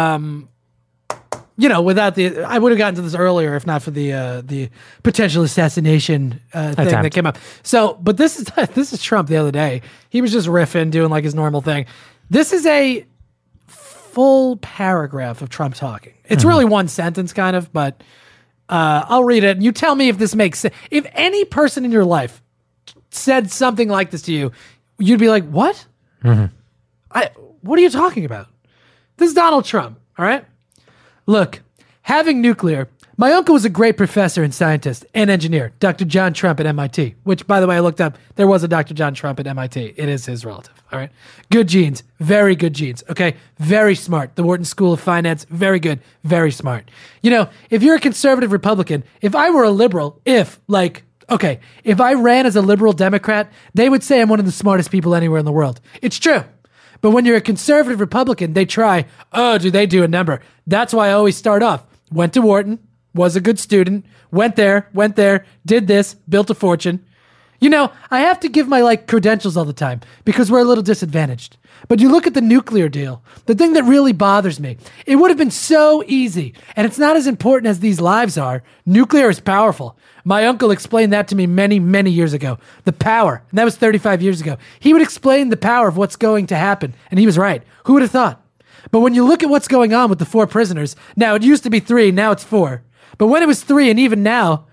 S2: without I would have gotten to this earlier if not for the potential assassination thing that came up. So, but this is Trump the other day. He was just riffing, doing like his normal thing. This is a full paragraph of Trump talking. It's really one sentence, kind of, but I'll read it. And you tell me if this makes sense. If any person in your life said something like this to you, you'd be like, what? What are you talking about? This is Donald Trump, all right? Look, having nuclear, my uncle was a great professor and scientist and engineer, Dr. John Trump at MIT, which, by the way, I looked up. There was a Dr. John Trump at MIT. It is his relative, all right? Good genes, very good genes, okay? Very smart. The Wharton School of Finance, very good, very smart. You know, if you're a conservative Republican, if I were a liberal, if I ran as a liberal Democrat, they would say I'm one of the smartest people anywhere in the world. It's true. But when you're a conservative Republican, they try, do they do a number? That's why I always start off. Went to Wharton, was a good student, went there, did this, built a fortune. You know, I have to give my credentials all the time because we're a little disadvantaged. But you look at the nuclear deal, the thing that really bothers me, it would have been so easy, and it's not as important as these lives are. Nuclear is powerful. My uncle explained that to me many, many years ago. The power, and that was 35 years ago. He would explain the power of what's going to happen, and he was right. Who would have thought? But when you look at what's going on with the 4 prisoners, now it used to be 3, now it's 4. But when it was 3, and even now,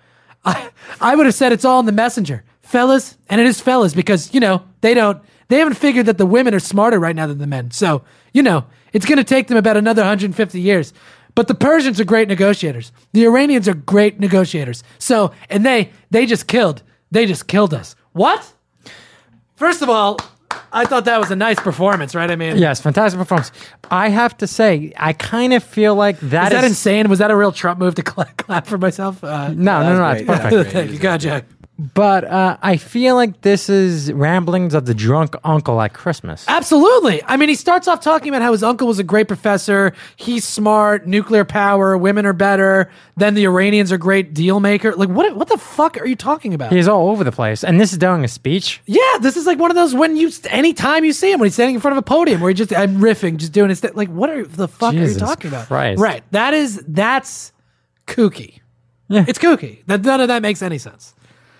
S2: I would have said it's all in the messenger. Fellas, and it is fellas because, they haven't figured that the women are smarter right now than the men. So, it's going to take them about another 150 years. But the Persians are great negotiators. The Iranians are great negotiators. So, and they just killed us. What? First of all, I thought that was a nice performance, right? I mean,
S3: yes, fantastic performance. I have to say, I kind of feel like
S2: is that insane? Was that a real Trump move to clap for myself?
S3: No, it's perfect.
S2: Thank you. Go ahead, Jack.
S3: But I feel like this is ramblings of the drunk uncle at Christmas.
S2: Absolutely. I mean, he starts off talking about how his uncle was a great professor. He's smart, nuclear power, women are better. Then the Iranians are great deal maker. Like, what the fuck are you talking about?
S3: He's all over the place. And this is during a speech?
S2: Yeah, this is like one of those anytime you see him, when he's standing in front of a podium where I'm riffing, just doing his like, what the fuck
S3: Jesus
S2: are you talking about?
S3: Christ.
S2: Right. That's kooky.
S3: Yeah.
S2: It's kooky. None of that makes any sense.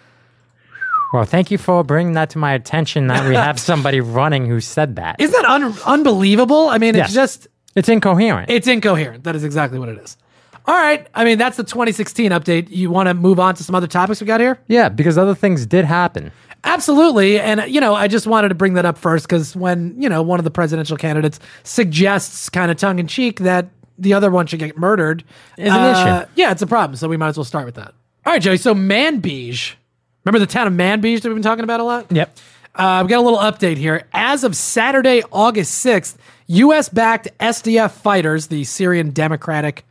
S3: Well, thank you for bringing that to my attention that we have somebody running who said that.
S2: Isn't that unbelievable? I mean,
S3: yes. It's incoherent.
S2: It's incoherent. That is exactly what it is. All right. I mean, that's the 2016 update. You want to move on to some other topics we got here?
S3: Yeah, because other things did happen.
S2: Absolutely. And, I just wanted to bring that up first because when, one of the presidential candidates suggests kind of tongue-in-cheek that the other one should get murdered.
S3: Is an issue.
S2: Yeah, it's a problem. So we might as well start with that. All right, Joey. So Manbij. Remember the town of Manbij that we've been talking about a lot?
S3: Yep.
S2: We got a little update here. As of Saturday, August 6th, U.S.-backed SDF fighters, the Syrian Democratic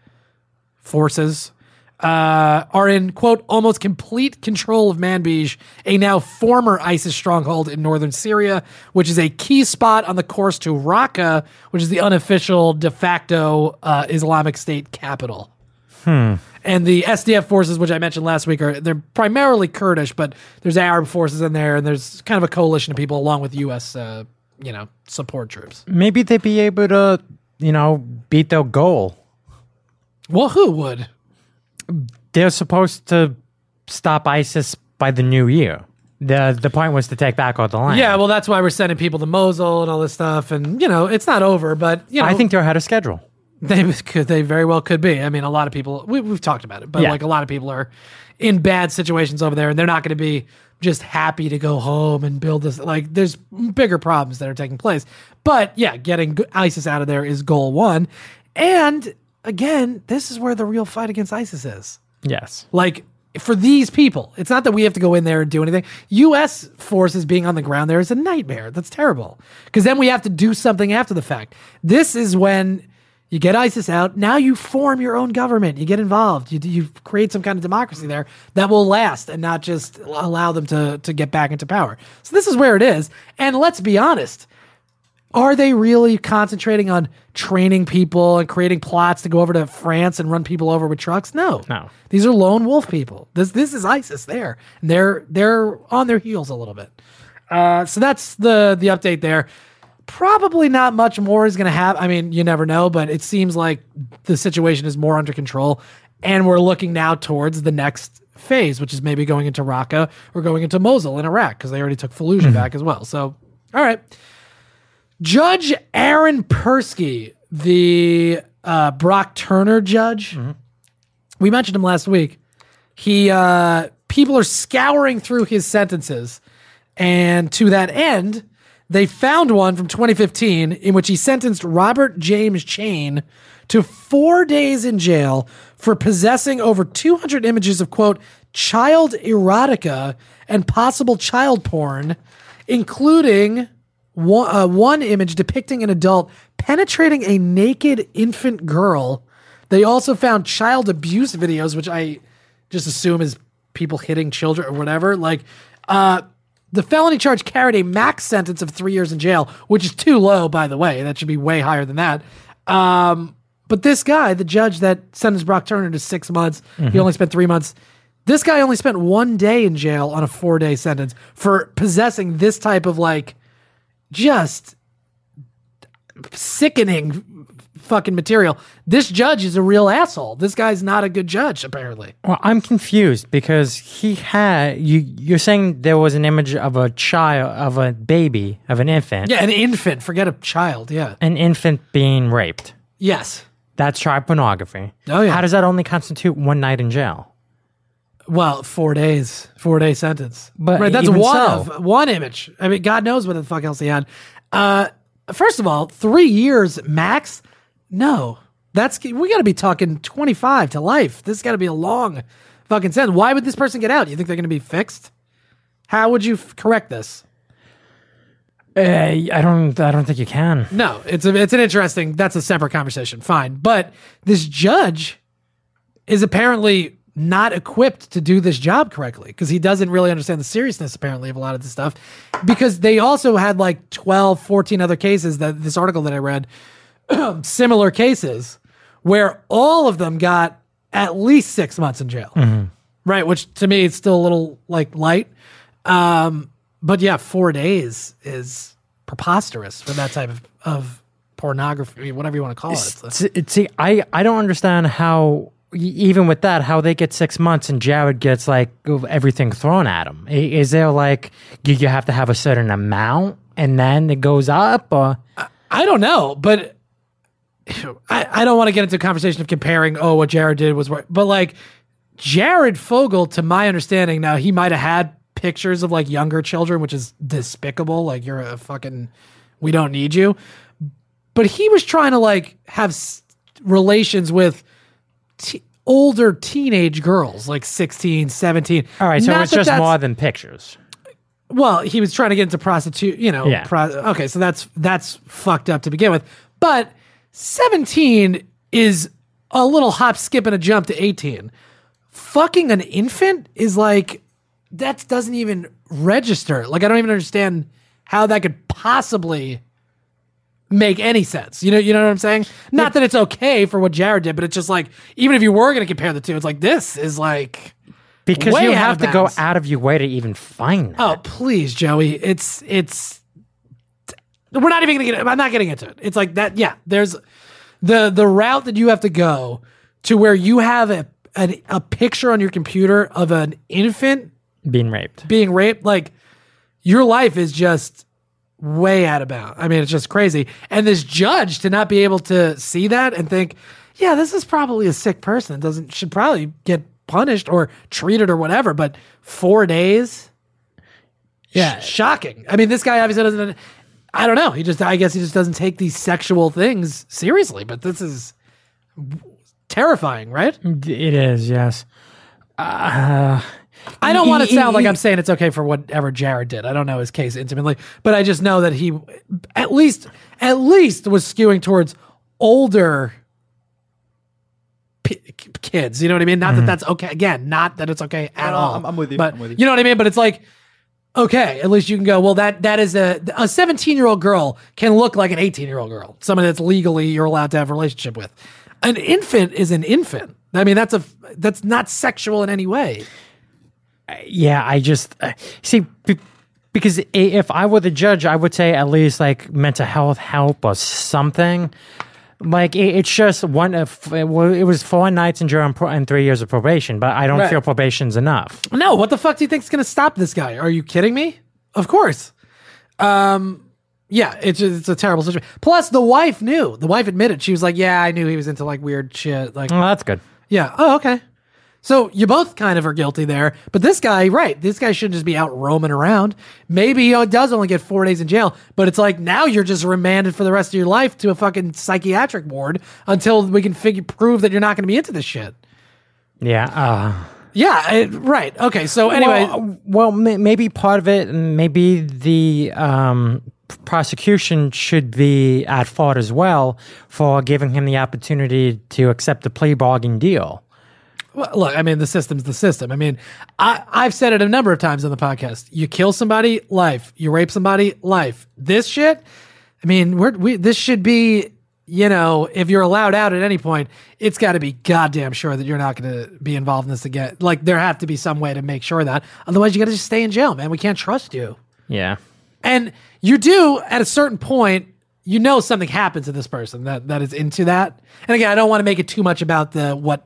S2: Forces, are in, quote, almost complete control of Manbij, a now former ISIS stronghold in northern Syria, which is a key spot on the course to Raqqa, which is the unofficial de facto Islamic State capital. And the SDF forces, which I mentioned last week, they're primarily Kurdish, but there's Arab forces in there, and there's kind of a coalition of people along with U.S. Support troops.
S3: Maybe they'd be able to, beat their goal.
S2: Well, who would?
S3: They're supposed to stop ISIS by the new year. The point was to take back all the land.
S2: Yeah, well, that's why we're sending people to Mosul and all this stuff, and it's not over, but
S3: I think they're ahead of schedule.
S2: They very well could be. I mean, a lot of people, we've talked about it, but a lot of people are in bad situations over there, and they're not going to be just happy to go home and build this. Like, there's bigger problems that are taking place. But yeah, getting ISIS out of there is goal one. And again, this is where the real fight against ISIS is.
S3: Yes.
S2: Like, for these people. It's not that we have to go in there and do anything. U.S. forces being on the ground there is a nightmare. That's terrible. Because then we have to do something after the fact. This is when you get ISIS out. Now you form your own government. You get involved. You create some kind of democracy there that will last and not just allow them to get back into power. So this is where it is. And let's be honest. Are they really concentrating on training people and creating plots to go over to France and run people over with trucks? No. These are lone wolf people. This is ISIS there. And they're on their heels a little bit. So that's the update there. Probably not much more is going to happen. I mean, you never know, but it seems like the situation is more under control. And we're looking now towards the next phase, which is maybe going into Raqqa or going into Mosul in Iraq, because they already took Fallujah back as well. So, all right. Judge Aaron Persky, the Brock Turner judge, we mentioned him last week. People are scouring through his sentences, and to that end, they found one from 2015 in which he sentenced Robert James Chain to 4 days in jail for possessing over 200 images of, quote, child erotica and possible child porn, including one image depicting an adult penetrating a naked infant girl. They also found child abuse videos, which I just assume is people hitting children or whatever. Like, the felony charge carried a max sentence of 3 years in jail, which is too low, by the way. That should be way higher than that. But this guy, the judge that sentenced Brock Turner to 6 months, he only spent 3 months. This guy only spent 1 day in jail on a 4-day sentence for possessing this type of, like, just sickening fucking material. This judge is a real asshole. This guy's not a good judge, apparently.
S3: Well, I'm confused because he had you're saying there was an image of a child, of a baby, of an infant.
S2: Yeah, an infant. Forget a child. Yeah,
S3: an infant being raped.
S2: Yes,
S3: that's child pornography.
S2: Oh yeah.
S3: How does that only constitute 1 night in jail?
S2: Well, 4 days, 4-day sentence.
S3: But
S2: right, that's one image. I mean, God knows what the fuck else he had. First of all, 3 years max. No, we got to be talking 25 to life. This got to be a long fucking sentence. Why would this person get out? You think they're going to be fixed? How would you correct this?
S3: I don't think you can.
S2: No, it's an interesting. That's a separate conversation. Fine, but this judge is apparently not equipped to do this job correctly because he doesn't really understand the seriousness apparently of a lot of this stuff, because they also had like 12, 14 other cases that this article that I read, similar cases where all of them got at least 6 months in jail. Right. Which to me, it's still a little like light. But yeah, 4 days is preposterous for that type of pornography, whatever you want to call it.
S3: See, I don't understand how, even with that, how they get 6 months and Jared gets like everything thrown at him. Is there like, you have to have a certain amount and then it goes up? Or
S2: I don't know, but I don't want to get into a conversation of comparing, what Jared did was right. But like Jared Fogle, to my understanding, now he might have had pictures of like younger children, which is despicable. Like, you're a fucking, we don't need you. But he was trying to like have relations with older teenage girls, like 16, 17.
S3: All right, so it's just more than pictures.
S2: Well, he was trying to get into prostitute,
S3: Yeah.
S2: Okay, so that's fucked up to begin with. But 17 is a little hop, skip, and a jump to 18. Fucking an infant is like, that doesn't even register. Like, I don't even understand how that could possibly make any sense. You know what I'm saying? Not that it's okay for what Jared did, but it's just like, even if you were going to compare the two, it's like, this is like,
S3: because you have to go out of your way to even find that.
S2: Oh, please, Joey. It's we're not even going to I'm not getting into it. It's like that. Yeah. There's the route that you have to go to where you have a picture on your computer of an infant
S3: being raped.
S2: Like, your life is just way out of bounds. I mean, it's just crazy. And this judge to not be able to see that and think, yeah, this is probably a sick person. Should probably get punished or treated or whatever. But 4 days, yeah, shocking. I mean, this guy obviously doesn't. I don't know. I guess he just doesn't take these sexual things seriously. But this is terrifying, right?
S3: It is, yes.
S2: I don't want to sound like I'm saying it's okay for whatever Jared did. I don't know his case intimately, but I just know that he at least was skewing towards older kids. You know what I mean? Not that that's okay. Again, not that it's okay at all.
S5: I'm with you.
S2: But you know what I mean? But it's like, okay, at least you can go, well, that is a 17-year-old girl can look like an 18-year-old girl. Somebody that's legally you're allowed to have a relationship with. An infant is an infant. I mean, that's not sexual in any way.
S3: Yeah, I just see because if I were the judge, I would say at least like mental health help or something. Like it's just it was 4 nights in jail and 3 years of probation, but I don't feel probation's enough.
S2: No, what the fuck do you think is going to stop this guy? Are you kidding me? Of course. Yeah, it's a terrible situation. Plus, the wife knew. The wife admitted. She was like, "Yeah, I knew he was into like weird shit." Like,
S3: well, that's good.
S2: Yeah. Oh, okay. So you both kind of are guilty there, but this guy, right? This guy shouldn't just be out roaming around. Maybe he does only get 4 days in jail, but it's like now you're just remanded for the rest of your life to a fucking psychiatric ward until we can prove that you're not going to be into this shit.
S3: Yeah.
S2: Yeah. Right. Okay. So anyway,
S3: well, maybe part of it, maybe the prosecution should be at fault as well for giving him the opportunity to accept the plea bargain deal.
S2: Well, look, I mean, the system's the system. I mean, I've said it a number of times on the podcast. You kill somebody, life. You rape somebody, life. This shit, I mean, this should be, you know, if you're allowed out at any point, it's got to be goddamn sure that you're not going to be involved in this again. Like, there have to be some way to make sure of that. Otherwise, you got to just stay in jail, man. We can't trust you.
S3: Yeah.
S2: And you do, at a certain point, you know something happened to this person that is into that. And again, I don't want to make it too much about what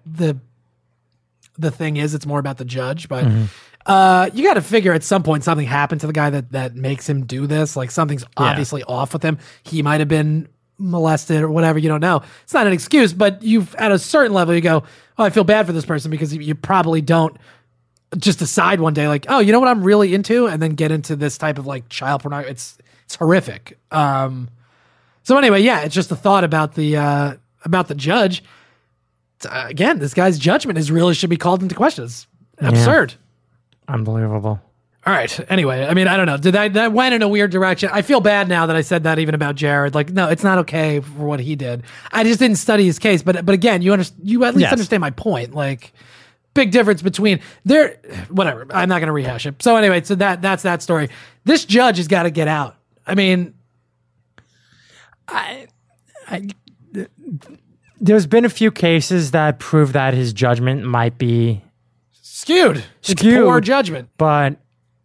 S2: the thing is. It's more about the judge, but you got to figure at some point something happened to the guy that makes him do this. Like something's obviously off with him. He might have been molested or whatever. You don't know. It's not an excuse, but at a certain level, you go, oh, I feel bad for this person, because you probably don't just decide one day like, oh, you know what I'm really into, and then get into this type of like child pornography. It's horrific. So anyway, yeah, it's just a thought about the judge. Again, this guy's judgment should be called into question. It's absurd.
S3: Unbelievable.
S2: All right. Anyway, I mean, I don't know. That went in a weird direction. I feel bad now that I said that even about Jared. Like, no, it's not okay for what he did. I just didn't study his case. But again, you at least understand my point. Like, big difference between whatever. I'm not going to rehash it. So anyway, so that's that story. This judge has got to get out. I mean,
S3: there's been a few cases that prove that his judgment might be
S2: skewed. It's poor judgment.
S3: But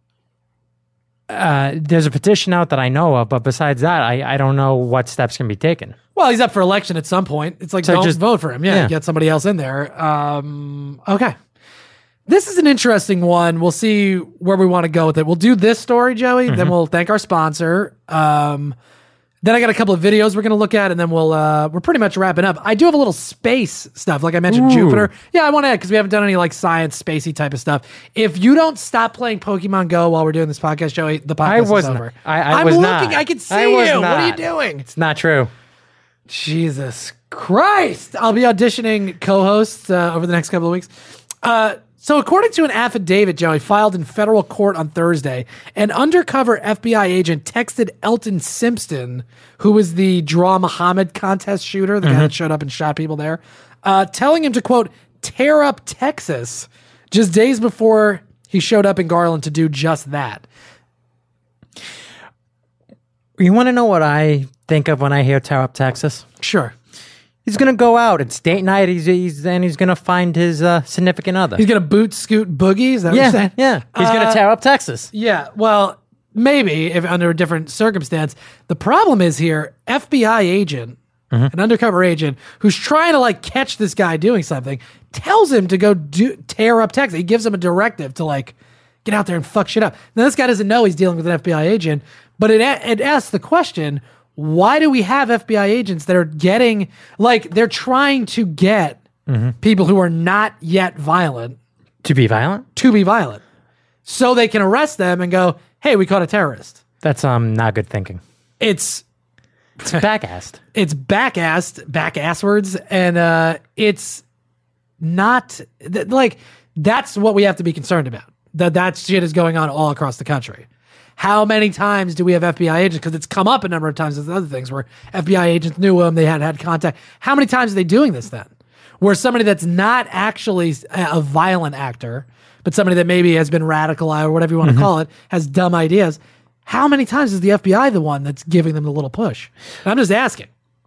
S3: there's a petition out that I know of, but besides that, I don't know what steps can be taken.
S2: Well, he's up for election at some point. It's like, don't just vote for him. Yeah, get somebody else in there. Okay. This is an interesting one. We'll see where we want to go with it. We'll do this story, Joey. Then we'll thank our sponsor. Then I got a couple of videos we're going to look at, and then we're pretty much wrapping up. I do have a little space stuff, like I mentioned, Jupiter. Yeah, I want to add, because we haven't done any like science, spacey type of stuff. If you don't stop playing Pokemon Go while we're doing this podcast, Joey, the podcast is over.
S3: I'm looking.
S2: I can see you. What are you doing?
S3: It's not true.
S2: Jesus Christ. I'll be auditioning co-hosts over the next couple of weeks. So according to an affidavit, Joey, filed in federal court on Thursday, an undercover FBI agent texted Elton Simpson, who was the Draw Muhammad contest shooter, the guy that showed up and shot people there, telling him to, quote, tear up Texas, just days before he showed up in Garland to do just that.
S3: You want to know what I think of when I hear tear up Texas?
S2: Sure.
S3: He's going to go out. It's date night. He's going to find his significant other.
S2: He's going to boot scoot boogie? Is that what you're saying?
S3: Yeah. He's going to tear up Texas.
S2: Yeah. Well, maybe if under a different circumstance. The problem is here, FBI agent, an undercover agent who's trying to like catch this guy doing something, tells him to go tear up Texas. He gives him a directive to like get out there and fuck shit up. Now this guy doesn't know he's dealing with an FBI agent, but it asks the question, why do we have FBI agents that are getting, like, they're trying to get people who are not yet violent
S3: to be violent,
S2: so they can arrest them and go, hey, we caught a terrorist.
S3: That's not good thinking.
S2: It's
S3: back-assed.
S2: It's back-assed, back-asswards, and it's not, like, That's what we have to be concerned about. That shit is going on all across the country. How many times do we have FBI agents? Because it's come up a number of times with other things where FBI agents knew them, they had contact. How many times are they doing this then? Where somebody that's not actually a violent actor, but somebody that maybe has been radicalized or whatever you want to call it, has dumb ideas. How many times is the FBI the one that's giving them the little push? And I'm just asking.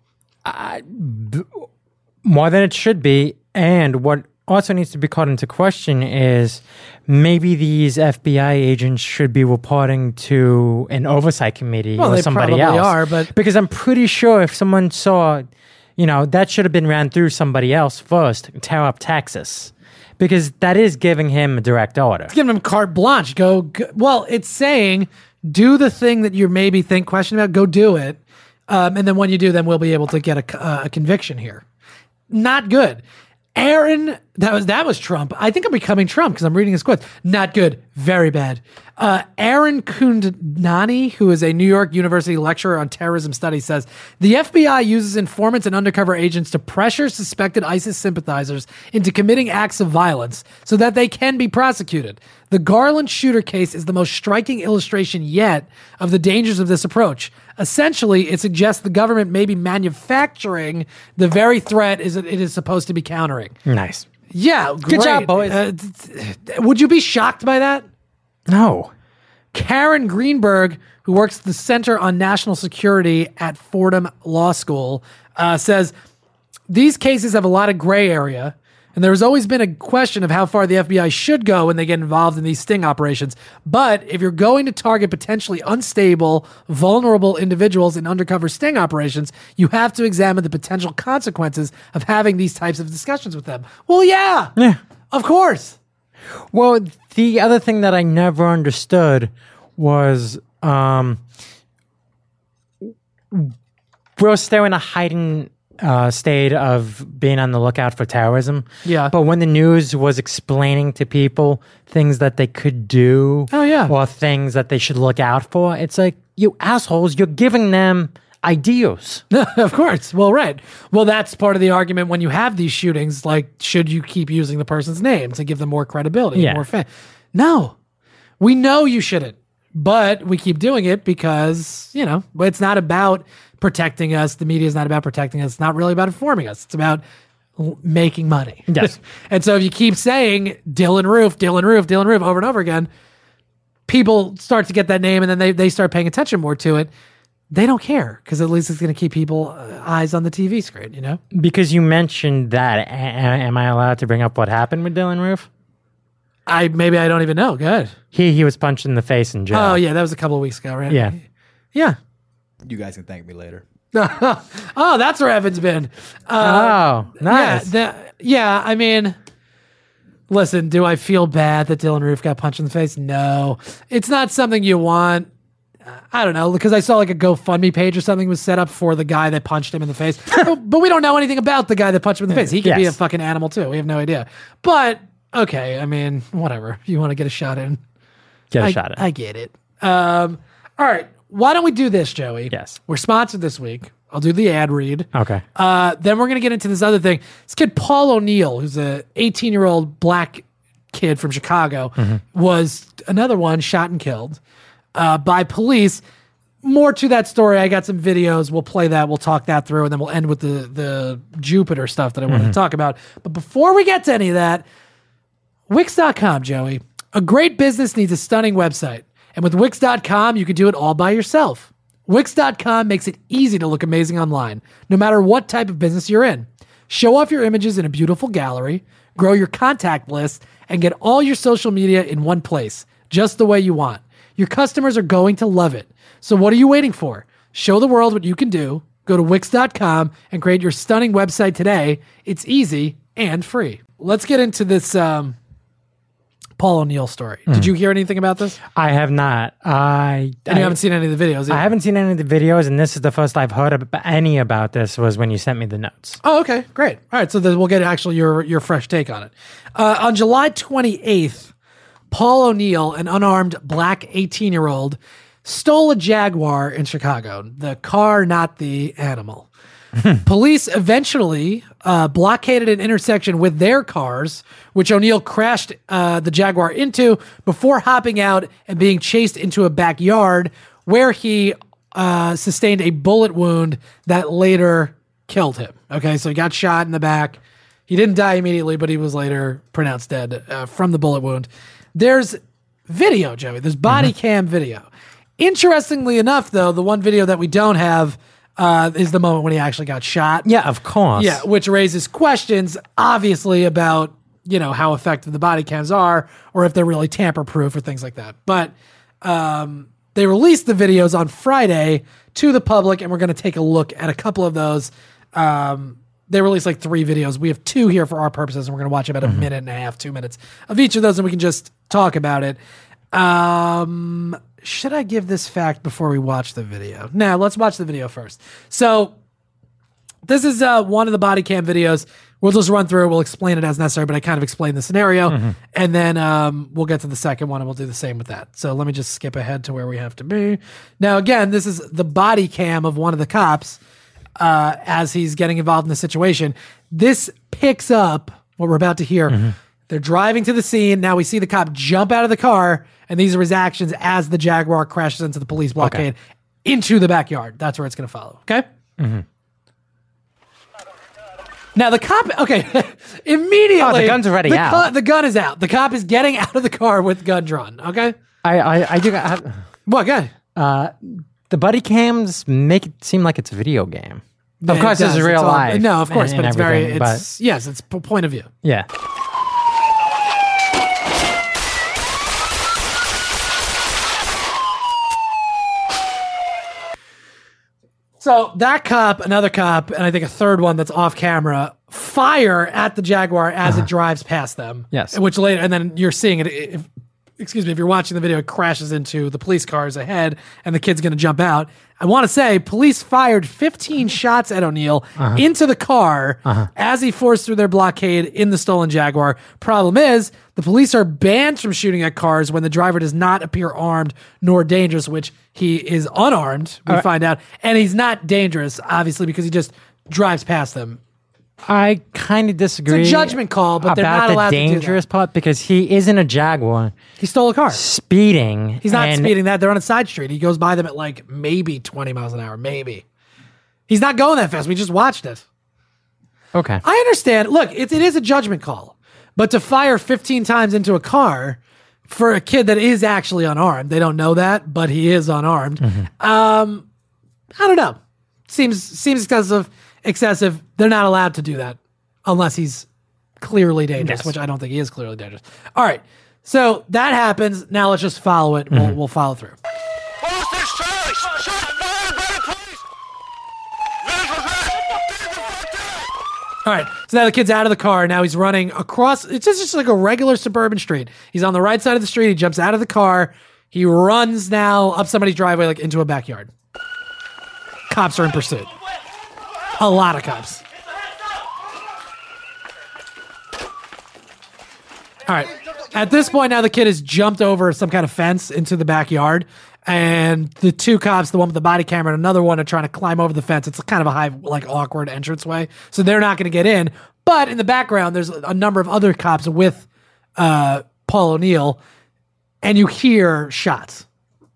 S3: More than it should be. And what also needs to be called into question is maybe these FBI agents should be reporting to an oversight committee or somebody else.
S2: Are, but
S3: because I'm pretty sure if someone saw, that should have been ran through somebody else first, tear up Texas. Because that is giving him a direct order.
S2: It's giving him carte blanche. Go. Well, it's saying do the thing that you maybe question about. Go do it, and then when you do, then we'll be able to get a conviction here. Not good. Aaron, that was Trump. I think I'm becoming Trump because I'm reading his quotes. Not good. Very bad. Aaron Kundnani, who is a New York University lecturer on terrorism studies, says the FBI uses informants and undercover agents to pressure suspected ISIS sympathizers into committing acts of violence so that they can be prosecuted. The Garland shooter case is the most striking illustration yet of the dangers of this approach. Essentially, it suggests the government may be manufacturing the very threat it is supposed to be countering.
S3: Nice.
S2: Yeah, great.
S3: Good job, boys.
S2: Would you be shocked by that?
S3: No.
S2: Karen Greenberg, who works at the Center on National Security at Fordham Law School, says these cases have a lot of gray area, and there's always been a question of how far the FBI should go when they get involved in these sting operations. But if you're going to target potentially unstable, vulnerable individuals in undercover sting operations, you have to examine the potential consequences of having these types of discussions with them. Well, yeah, of course.
S3: Well, the other thing that I never understood was we're still in a heightened state of being on the lookout for terrorism.
S2: Yeah.
S3: But when the news was explaining to people things that they could do or things that they should look out for, it's like, you assholes, you're giving them ideas.
S2: Of course. Well, right. Well, that's part of the argument when you have these shootings, like, should you keep using the person's name to give them more credibility, more fame? No. We know you shouldn't, but we keep doing it because, it's not about protecting us. The media is not about protecting us. It's not really about informing us. It's about making money.
S3: Yes.
S2: And so if you keep saying Dylan Roof over and over again, people start to get that name and then they start paying attention more to it. They don't care because at least it's going to keep people eyes on the TV screen,
S3: Because you mentioned that. Am I allowed to bring up what happened with Dylan Roof?
S2: Maybe I don't even know. Good.
S3: He was punched in the face in jail.
S2: Oh, yeah. That was a couple of weeks ago, right?
S3: Yeah.
S2: Yeah.
S5: You guys can thank me later.
S2: Oh, that's where Evan's been.
S3: Nice.
S2: Yeah, I mean, listen, do I feel bad that Dylan Roof got punched in the face? No. It's not something you want. I don't know, because I saw like a GoFundMe page or something was set up for the guy that punched him in the face. but we don't know anything about the guy that punched him in the face. He could be a fucking animal too. We have no idea. But, okay, I mean, whatever. You want to get a shot in?
S3: Get a shot in.
S2: I get it. All right. Why don't we do this, Joey?
S3: Yes.
S2: We're sponsored this week. I'll do the ad read.
S3: Okay.
S2: Then we're going to get into this other thing. This kid, Paul O'Neill, who's a 18-year-old black kid from Chicago, was another one shot and killed by police. More to that story. I got some videos. We'll play that. We'll talk that through, and then we'll end with the Jupiter stuff that I wanted to talk about. But before we get to any of that, Wix.com, Joey. A great business needs a stunning website. And with Wix.com, you can do it all by yourself. Wix.com makes it easy to look amazing online, no matter what type of business you're in. Show off your images in a beautiful gallery, grow your contact list, and get all your social media in one place, just the way you want. Your customers are going to love it. So what are you waiting for? Show the world what you can do. Go to Wix.com and create your stunning website today. It's easy and free. Let's get into this Paul O'Neill story. Did you hear anything about this?
S3: I have not.
S2: And you haven't seen any of the videos either?
S3: I haven't seen any of the videos, and this is the first I've heard about this was when you sent me the notes.
S2: Oh, okay. Great. All right. So then we'll get actually your fresh take on it. On July 28th, Paul O'Neill, an unarmed black 18-year-old, stole a Jaguar in Chicago. The car, not the animal. Police eventually blockaded an intersection with their cars, which O'Neill crashed the Jaguar into before hopping out and being chased into a backyard where he sustained a bullet wound that later killed him. Okay, so he got shot in the back. He didn't die immediately, but he was later pronounced dead from the bullet wound. There's video, Joey. There's body cam video. Interestingly enough, though, the one video that we don't have is the moment when he actually got shot.
S3: Yeah, of course.
S2: Yeah, which raises questions, obviously, about, you know, how effective the body cams are or if they're really tamper-proof or things like that. But they released the videos on Friday to the public, and we're going to take a look at a couple of those. They released like 3 videos. We have 2 here for our purposes, and we're going to watch about a minute and a half, 2 minutes of each of those, and we can just talk about it. Should I give this fact before we watch the video? No, let's watch the video first. So this is one of the body cam videos. We'll just run through it. We'll explain it as necessary, but I kind of explained the scenario. And then we'll get to the second one, and we'll do the same with that. So let me just skip ahead to where we have to be. Now, again, this is the body cam of one of the cops as he's getting involved in the situation. This picks up what we're about to hear. They're driving to the scene. Now we see the cop jump out of the car, and these are his actions as the Jaguar crashes into the police blockade into the backyard. That's where it's going to follow. Okay? Now the cop, immediately.
S3: Oh, the gun's already out.
S2: The gun is out. The cop is getting out of the car with the gun drawn. Okay?
S3: I do.
S2: What? Go ahead.
S3: The buddy cams make it seem like it's a video game. Of
S2: Yeah,
S3: course,
S2: it
S3: this is
S2: does.
S3: real
S2: It's all-
S3: life.
S2: No, of course,
S3: and
S2: but it's
S3: everything,
S2: very, yes, it's point of view.
S3: Yeah.
S2: So that cop, another cop, and I think a third one that's off camera, fire at the Jaguar as it drives past them.
S3: Yes.
S2: Which later, and then you're seeing it. If you're watching the video, it crashes into the police cars ahead, and the kid's going to jump out. I want to say police fired 15 shots at O'Neill into the car as he forced through their blockade in the stolen Jaguar. Problem is, the police are banned from shooting at cars when the driver does not appear armed nor dangerous, which he is unarmed, we find out. And he's not dangerous, obviously, because he just drives past them.
S3: I kind of disagree.
S2: It's a judgment call, but they're not
S3: about
S2: allowed
S3: the
S2: to do that.
S3: dangerous part because he isn't a Jaguar
S2: He stole a car.
S3: speeding.
S2: He's not
S3: and
S2: speeding that. They're on a side street. He goes by them at like maybe 20 miles an hour. Maybe. He's not going that fast. We just watched it.
S3: Okay.
S2: I understand. Look, it is a judgment call. But to fire 15 times into a car for a kid that is actually unarmed, they don't know that, but he is unarmed. I don't know. Seems excessive. They're not allowed to do that unless he's clearly dangerous,
S3: Yes.
S2: which I don't think he is clearly dangerous. All right. So that happens. Now let's just follow it. We'll follow through. All right, so now the kid's out of the car. Now he's running across. It's just like a regular suburban street. He's on the right side of the street. He jumps out of the car. He runs now up somebody's driveway, like into a backyard. Cops are in pursuit. A lot of cops. All right. At this point now, the kid has jumped over some kind of fence into the backyard. And the 2 cops, the one with the body camera and another one, are trying to climb over the fence. It's kind of a high, like awkward entranceway. So they're not going to get in. But in the background, there's a number of other cops with Paul O'Neill. And you hear shots.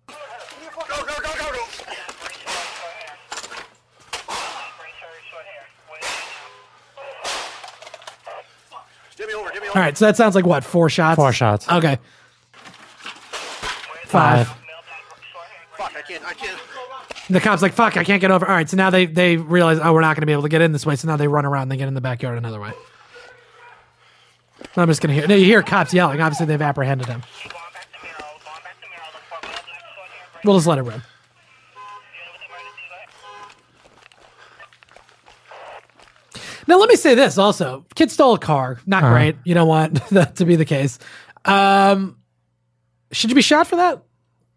S2: All right, so that sounds like what, 4 shots?
S3: 4 shots.
S2: Okay. 5.
S6: Fuck, I can't.
S2: The cop's like, fuck, I can't get over. All right, so now they realize, oh, we're not going to be able to get in this way. So now they run around and they get in the backyard another way. I'm just going to hear. No, you hear cops yelling. Obviously, they've apprehended him. We'll just let it run. Now, let me say this also. Kid stole a car. Not great. You don't want that to be the case. Should you be shot for that?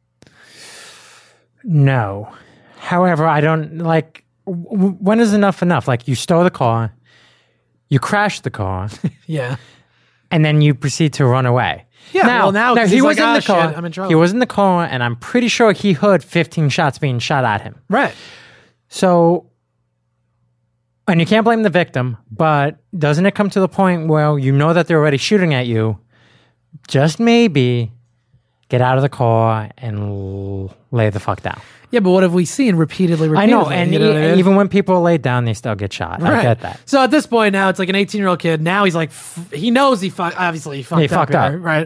S3: No. However, I don't like. When is enough enough? Like, you stole the car, you crashed the car,
S2: Yeah.
S3: and then you proceed to run away.
S2: Yeah, well, now 'cause
S3: he
S2: he's
S3: was
S2: like,
S3: in
S2: "Oh,
S3: the car.
S2: shit, I'm in trouble."
S3: He was in the car, and I'm pretty sure he heard 15 shots being shot at him.
S2: Right.
S3: So And you can't blame the victim, but doesn't it come to the point where you know that they're already shooting at you? Just maybe get out of the car and lay the fuck down.
S2: Yeah, but what have we seen repeatedly?
S3: I know, and even when people are laid down, they still get shot.
S2: Right.
S3: I get that.
S2: So at this point now, it's like an 18-year-old kid. Now he's like, he knows obviously he fucked up. Right?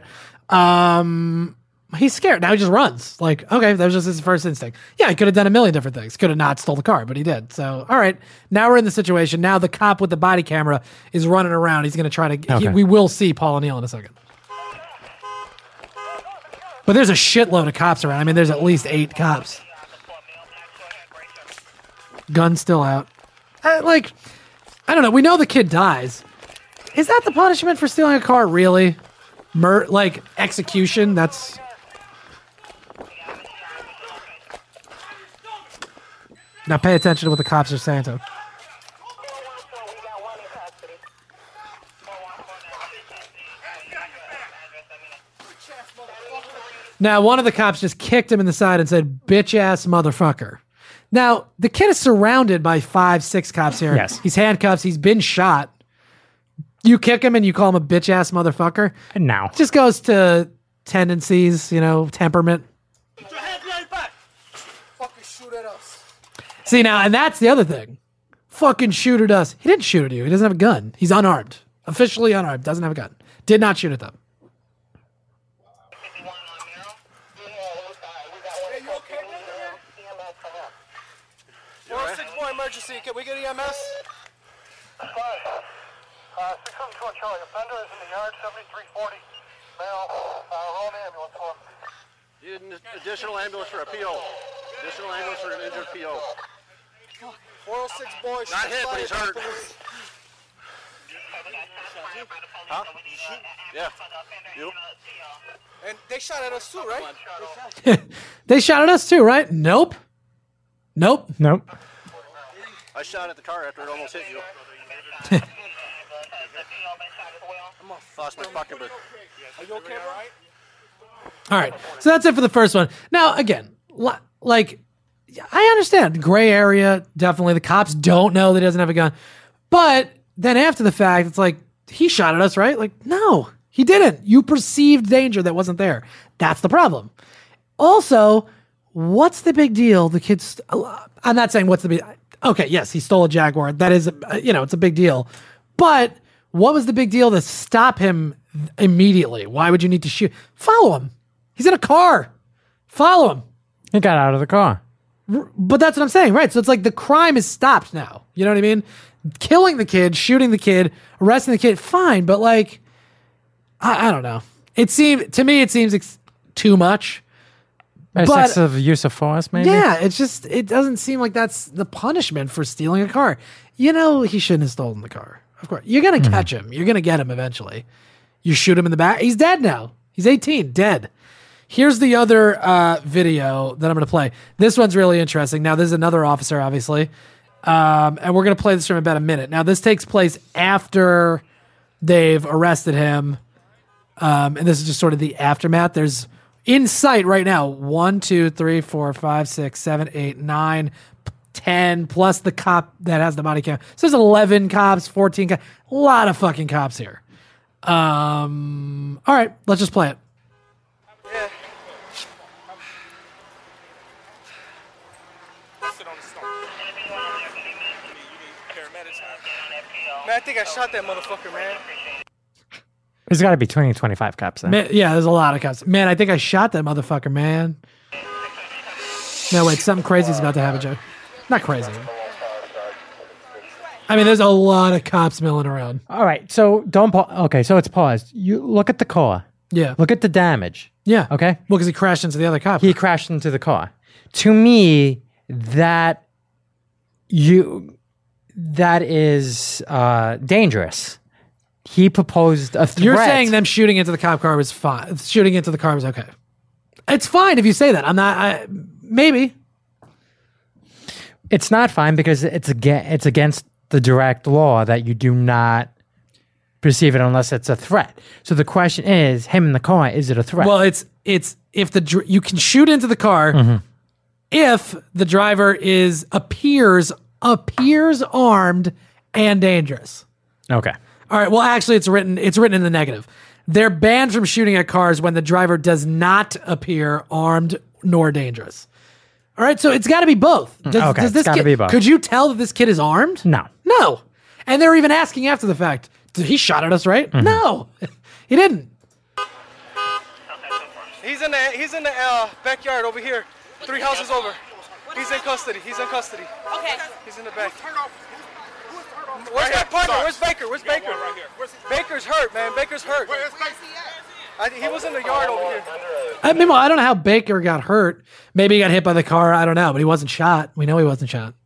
S2: He's scared. Now he just runs. Like, okay, that was just his first instinct. Yeah, he could have done a million different things. Could have not stole the car, but he did. So, all right. Now we're in the situation. Now the cop with the body camera is running around. He's going to try to...
S3: Okay.
S2: we will see Paul O'Neill in a second. But there's a shitload of cops around. I mean, there's at least 8 cops. Gun still out. I don't know. We know the kid dies. Is that the punishment for stealing a car, really? Execution? That's... Now pay attention to what the cops are saying to him. Now, one of the cops just kicked him in the side and said, bitch-ass motherfucker. Now, the kid is surrounded by 5-6 cops here.
S3: Yes.
S2: He's handcuffed. He's been shot. You kick him and you call him a bitch-ass motherfucker?
S3: And now.
S2: Just goes to tendencies, temperament.
S8: Get your hands behind your back. Fucking shoot at us.
S2: See, now, and that's the other thing. Fucking shoot at us. He didn't shoot at you. He doesn't have a gun. He's unarmed. Officially unarmed. Doesn't have a gun. Did not shoot at them.
S8: Hey, you okay, man? 406 boy emergency. Can we get EMS?
S9: 672 Charlie. Offender is in the yard, 7340. Male, roll an ambulance for him.
S10: Need an additional ambulance for a PO. Additional ambulance for an injured PO.
S8: 406 boy.
S10: Not hit, but he's hurt. Huh? Yeah. You?
S8: And they shot at us too, right?
S2: They shot at us too, right? Nope.
S3: Nope.
S10: I shot at the car after it almost hit you. Lost my fucking breath.
S8: Are you okay, bro?
S2: All right. So that's it for the first one. Now, again, I understand. Gray area, definitely. The cops don't know that he doesn't have a gun. But then after the fact, it's like, he shot at us, right? Like, no, he didn't. You perceived danger that wasn't there. That's the problem. Also, what's the big deal? The kid's... I'm not saying what's the big... Okay, yes, he stole a Jaguar. That is, it's a big deal. But what was the big deal to stop him immediately? Why would you need to shoot? Follow him. He's in a car. Follow him.
S3: He got out of the car.
S2: But that's what I'm saying, right? So it's like the crime is stopped now. You know what I mean? Killing the kid, shooting the kid, arresting the kid, fine. But I don't know. It seems too much.
S3: Excessive use of force, maybe?
S2: Yeah, it doesn't seem like that's the punishment for stealing a car. He shouldn't have stolen the car. Of course. You're going to catch him. You're going to get him eventually. You shoot him in the back. He's dead now. He's 18, dead. Here's the other video that I'm going to play. This one's really interesting. Now, this is another officer, obviously. And we're going to play this from about a minute. Now, this takes place after they've arrested him. And this is just sort of the aftermath. There's in sight right now 1, 2, 3, 4, 5, 6, 7, 8, 9, 10, plus the cop that has the body cam. So there's 11 cops, 14 cops. A lot of fucking cops here. All right, let's just play it.
S8: Yeah. Man, I think I shot that motherfucker, man.
S3: There's got to be 20, 25 cops there.
S2: Man, yeah, there's a lot of cops. Man, I think I shot that motherfucker, man. No, wait, something crazy's about to happen, Joe. Not crazy. I mean, there's a lot of cops milling around.
S3: All right, so don't pause. Okay, so it's paused. You look at the car.
S2: Yeah.
S3: Look at the damage.
S2: Yeah.
S3: Okay?
S2: Well, because he crashed into the other cop.
S3: He crashed into the car. To me, that is dangerous. He proposed a threat.
S2: You're saying them shooting into the cop car was fine. Shooting into the car was okay. It's fine if you say that. I'm not. Maybe.
S3: It's not fine because it's against the direct law that you do not perceive it unless it's a threat. So the question is, him in the car, is it a threat?
S2: Well, it's if you can shoot into the car if the driver appears armed and dangerous.
S3: Okay.
S2: All right. Well, actually, it's written in the negative. They're banned from shooting at cars when the driver does not appear armed nor dangerous. All right. So it's got to be both.
S3: Okay. It's got to be both.
S2: Could you tell that this kid is armed?
S3: No.
S2: No. And they're even asking after the fact. He shot at us, right?
S3: Mm-hmm.
S2: No, he didn't.
S8: He's in the backyard over here, 3 houses over. He's in custody. Okay. He's in the back. Where's my partner? Where's Baker? Right here. Baker's hurt, man. Baker's hurt. Where's Baker? He was in the yard over here.
S2: I mean, well, I don't know how Baker got hurt. Maybe he got hit by the car. I don't know, but he wasn't shot. We know he wasn't shot.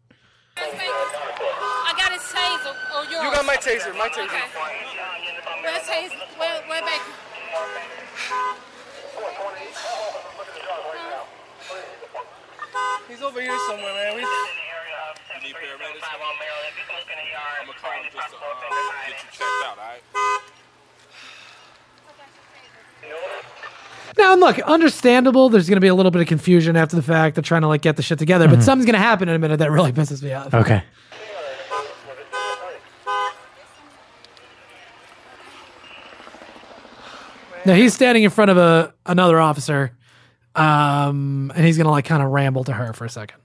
S11: I got his taser or yours.
S8: You got my taser.
S11: Okay. Where's taser? Where Baker?
S8: He's over here somewhere, man.
S12: You need paramedics? I'm gonna call him just to get you checked out, all right?
S2: Now, look, understandable. There's going to be a little bit of confusion after the fact. They're trying to get the shit together, but something's going to happen in a minute that really pisses me off.
S3: Okay.
S2: Now he's standing in front of another officer, and he's going to kind of ramble to her for a second.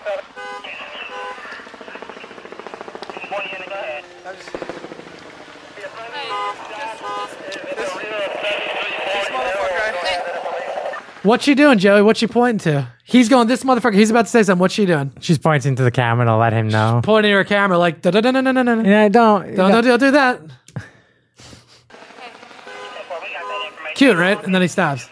S2: What's she doing, Joey? What's she pointing to? He's going, this motherfucker. He's about to say something. What's she doing?
S3: She's pointing to the camera to let him know.
S2: Pointing to her camera like, da-da-da-da-da-da-da.
S3: Yeah, don't
S2: do that. Cute, right? And then he stops.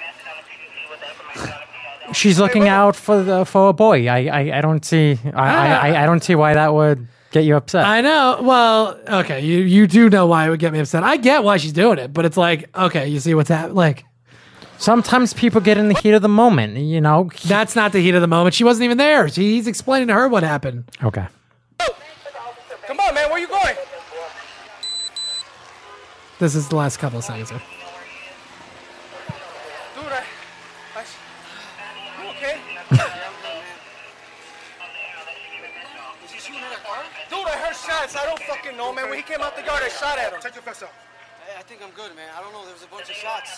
S3: She's looking out for a boy. I don't see I don't see why that would get you upset.
S2: I know. Well, okay, you do know why it would get me upset. I get why she's doing it, but it's like, okay, you see what's happening. Like,
S3: sometimes people get in the heat of the moment, you know.
S2: That's not the heat of the moment. She wasn't even there. He's explaining to her what happened.
S3: Okay.
S8: Come on, man. Where you going?
S2: This is the last couple of seconds here.
S8: Dude, you okay? Is he shooting at a car? Dude, I heard shots. I don't fucking know, man. When he came out the yard, I shot at him. Take your vest off.
S13: I think I'm good, man. I don't know. There was a bunch of shots.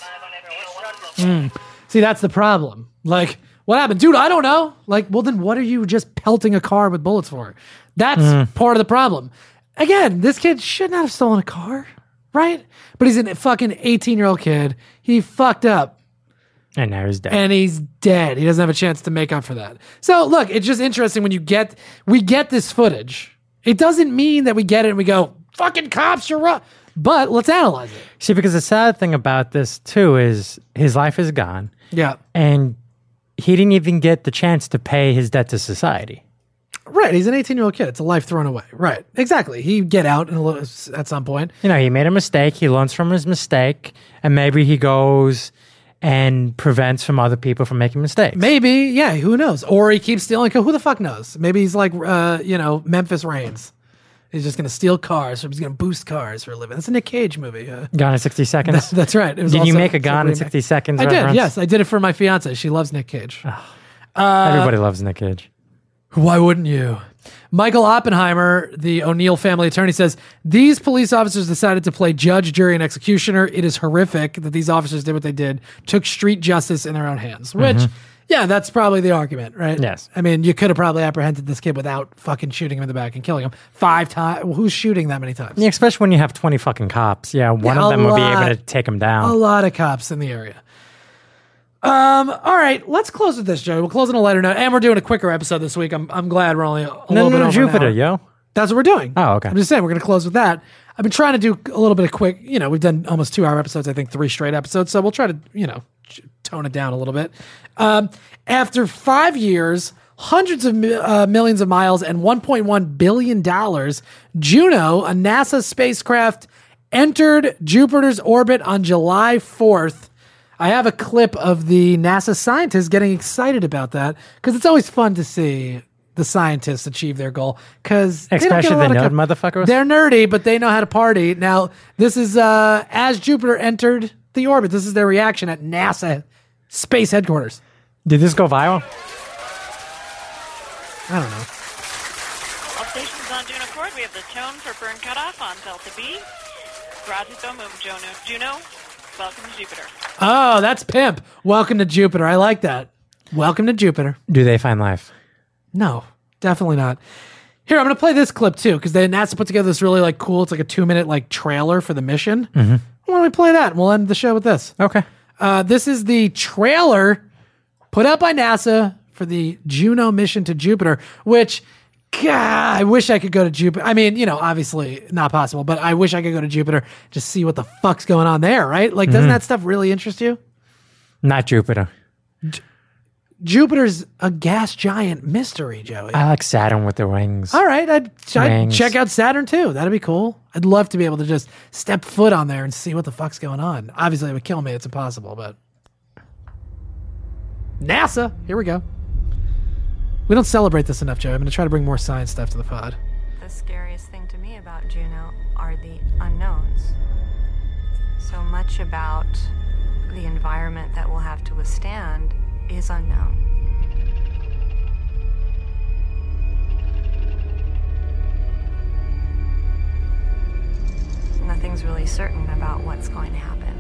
S2: See, that's the problem. Like, what happened? Dude, I don't know. Like, well, then what are you just pelting a car with bullets for? That's part of the problem. Again, this kid should not have stolen a car, right? But he's a fucking 18-year-old kid. He fucked up.
S3: And now he's dead.
S2: And he's dead. He doesn't have a chance to make up for that. So, look, it's just interesting when we get this footage. It doesn't mean that we get it and we go, fucking cops, you're right. But let's analyze it.
S3: See, because the sad thing about this, too, is his life is gone.
S2: Yeah.
S3: And he didn't even get the chance to pay his debt to society.
S2: Right. He's an 18-year-old kid. It's a life thrown away. Right. Exactly. He'd get out at some point.
S3: You know, he made a mistake. He learns from his mistake. And maybe he goes and prevents from other people from making mistakes.
S2: Maybe. Yeah. Who knows? Or he keeps stealing. Who the fuck knows? Maybe he's like, Memphis Reigns. He's just going to steal cars, or he's going to boost cars for a living. That's a Nick Cage movie.
S3: Gone in 60 Seconds?
S2: That's right.
S3: Did you make a Gone in 60 Seconds
S2: I
S3: reference?
S2: did, yes. I did it for my fiance. She loves Nick Cage.
S3: Everybody loves Nick Cage.
S2: Why wouldn't you? Michael Oppenheimer, the O'Neill family attorney, says, these police officers decided to play judge, jury, and executioner. It is horrific that these officers did what they did, took street justice in their own hands, which... Yeah, that's probably the argument, right?
S3: Yes.
S2: I mean, you could have probably apprehended this kid without fucking shooting him in the back and killing him 5 times. Well, who's shooting that many times?
S3: Yeah, especially when you have 20 fucking cops. Yeah, one of them would be able to take him down.
S2: A lot of cops in the area. All right, let's close with this, Joey. We'll close on a lighter note, and we're doing a quicker episode this week. I'm glad we're only a little bit over
S3: Jupiter,
S2: an hour.
S3: yo.
S2: That's what we're doing.
S3: Oh, okay.
S2: I'm just saying we're going to close with that. I've been trying to do a little bit of quick. We've done almost 2-hour episodes. I think 3 straight episodes. So we'll try to tone it down a little bit. After 5 years, hundreds of millions of miles, and $1.1 billion, Juno, a NASA spacecraft, entered Jupiter's orbit on July 4th. I have a clip of the NASA scientists getting excited about that because it's always fun to see the scientists achieve their goal. Because
S3: especially the nerd motherfuckers.
S2: They're nerdy, but they know how to party. Now, this is as Jupiter entered the orbit. This is their reaction at NASA Space Headquarters.
S3: Did this go viral?
S2: I don't know.
S14: All stations on Juno Court. we have the tone for burn cutoff on Delta B. Gracias, Juno. Welcome to Jupiter.
S2: Oh, that's pimp. Welcome to Jupiter. I like that. Welcome to Jupiter.
S3: Do they find life?
S2: No, definitely not. Here, I'm going to play this clip too, because NASA put together this really like cool, it's like a 2-minute like trailer for the mission.
S3: Mm-hmm.
S2: Why don't we play that? And we'll end the show with this.
S3: Okay.
S2: This is the trailer put out by NASA for the Juno mission to Jupiter, which, God, I wish I could go to Jupiter. I mean, obviously not possible, but I wish I could go to Jupiter to see what the fuck's going on there, right? Like, doesn't that stuff really interest you?
S3: Not Jupiter.
S2: Jupiter's a gas giant mystery, Joey.
S3: I like Saturn with the rings.
S2: All right, I'd check out Saturn too. That'd be cool. I'd love to be able to just step foot on there and see what the fuck's going on. Obviously, it would kill me. It's impossible, but... NASA, here we go. We don't celebrate this enough, Joey. I'm going to try to bring more science stuff to the pod.
S15: The scariest thing to me about Juno are the unknowns. So much about the environment that we'll have to withstand is unknown. Nothing's really certain about what's going to happen.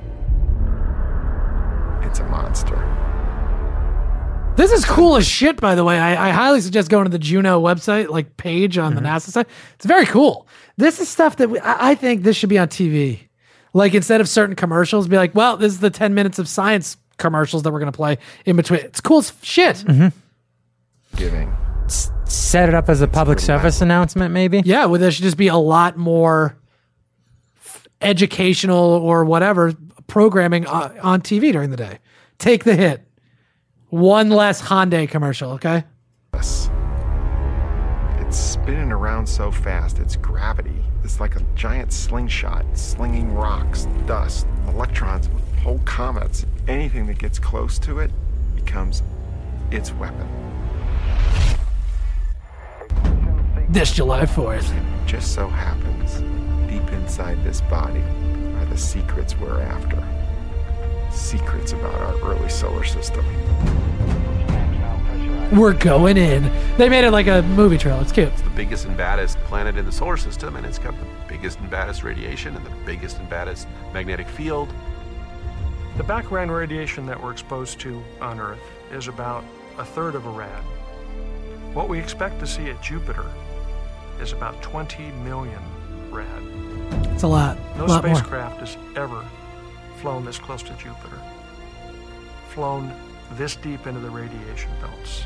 S16: It's a monster.
S2: This is cool as shit, by the way. I highly suggest going to the Juno website, like page on the NASA site. It's very cool. This is stuff that I think this should be on TV. Like, instead of certain commercials, be like, well, this is the 10 minutes of science commercials that we're going to play in between. It's cool as shit.
S16: Giving.
S3: Set it up as a public service announcement, maybe?
S2: Yeah, well, there should just be a lot more educational or whatever programming on TV during the day. Take the hit. One less Hyundai commercial, okay?
S16: Yes. It's spinning around so fast, it's gravity. It's like a giant slingshot, slinging rocks, dust, electrons, whole comets. Anything that gets close to it becomes its weapon.
S2: This July 4th.
S16: It just so happens, deep inside this body are the secrets we're after. Secrets about our early solar system.
S2: We're going in. They made it like a movie trailer. It's cute.
S17: It's the biggest and baddest planet in the solar system, and it's got the biggest and baddest radiation and the biggest and baddest magnetic field.
S18: The background radiation that we're exposed to on Earth is about 1/3 of a rad. What we expect to see at Jupiter is about 20 million rad.
S2: It's a lot.
S18: No spacecraft has ever flown this close to Jupiter, flown this deep into the radiation belts.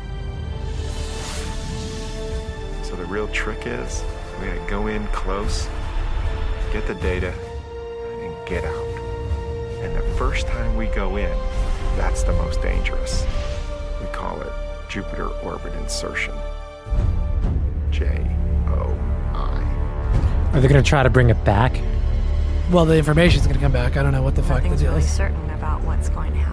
S16: So the real trick is, we gotta go in close, get the data, and get out. And the first time we go in, that's the most dangerous. We call it Jupiter orbit insertion. JOI.
S3: Are they going to try to bring it back?
S2: Well, the information's going to come back. I don't know what the fuck the
S15: Nothing's
S2: deal
S15: really
S2: is.
S15: certain about what's going to happen.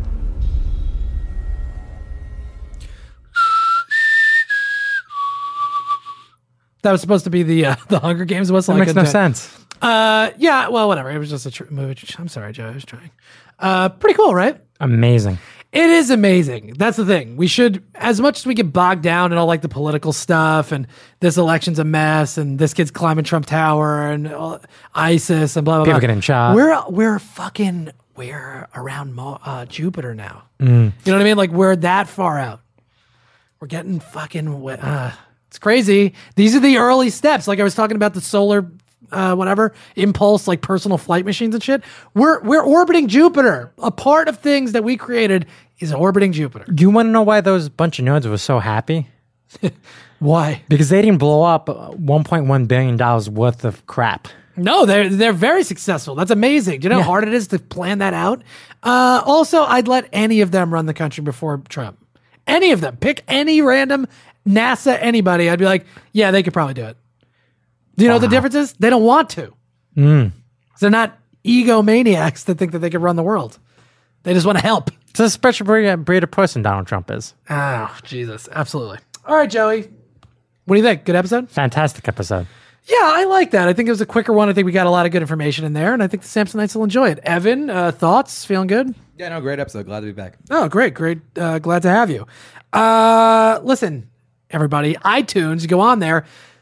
S2: That was supposed to be the Hunger Games whistle.
S3: That makes no sense.
S2: Yeah, well, whatever. It was just a movie. I'm sorry, Joe. I was trying. Pretty cool, right?
S3: Amazing.
S2: It is amazing. That's the thing. We should, as much as we get bogged down in all like the political stuff and this election's a mess and this kid's climbing Trump Tower and ISIS and blah, blah, blah.
S3: People getting shot.
S2: We're around Jupiter now.
S3: Mm.
S2: You know what I mean? Like, we're that far out. We're getting fucking, it's crazy. These are the early steps. Like I was talking about the solar, impulse, like personal flight machines and shit. We're orbiting Jupiter. A part of things that we created is orbiting Jupiter.
S3: Do you want to know why those bunch of nerds were so happy?
S2: Why?
S3: Because they didn't blow up $1.1 billion worth of crap.
S2: No, they're very successful. That's amazing. Do you know how hard it is to plan that out? Also, I'd let any of them run the country before Trump. Any of them. Pick any random NASA anybody. I'd be like, yeah, they could probably do it. Do you know what the difference is? They don't want to. They're not egomaniacs that think that they can run the world. They just want to help.
S3: It's a special breed of person Donald Trump is.
S2: Oh, Jesus. Absolutely. All right, Joey. What do you think? Good episode?
S3: Fantastic episode.
S2: Yeah, I like that. I think it was a quicker one. I think we got a lot of good information in there, and I think the Samsonites will enjoy it. Evan, thoughts? Feeling good?
S5: Yeah, no, great episode. Glad to be back.
S2: Oh, great. Glad to have you. Listen, everybody, iTunes, you go on there,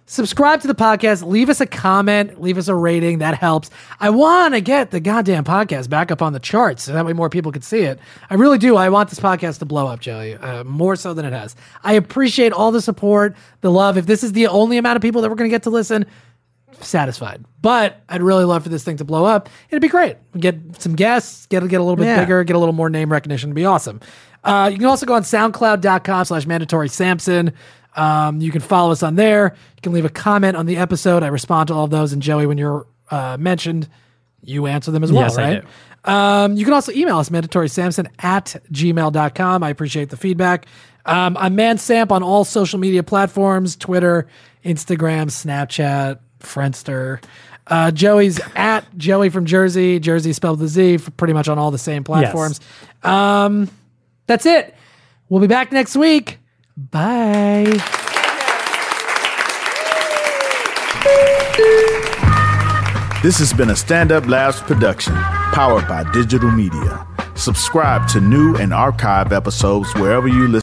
S2: subscribe to the podcast, leave us a comment, leave us a rating. That helps. I want to get the goddamn podcast back up on the charts so that way more people can see it. I really do. I want this podcast to blow up, Joey, more so than it has. I appreciate all the support, the love. If this is the only amount of people that we're going to get to listen, satisfied. But I'd really love for this thing to blow up. It'd be great. We get some guests, get a little bit bigger, get a little more name recognition. It'd be awesome. You can also go on soundcloud.com/mandatorysamson. You can follow us on there. You can leave a comment on the episode. I respond to all of those. And Joey, when you're mentioned, you answer them as well,
S3: yes,
S2: right? I do. You can also email us, mandatorysamson@gmail.com. I appreciate the feedback. I'm ManSamp on all social media platforms, Twitter, Instagram, Snapchat, Friendster. Joey's at Joey from Jersey. Jersey spelled with a Z, pretty much on all the same platforms. Yes. That's it. We'll be back next week. Bye.
S19: This has been a Stand Up Labs production, powered by digital media. Subscribe to new and archive episodes wherever you listen.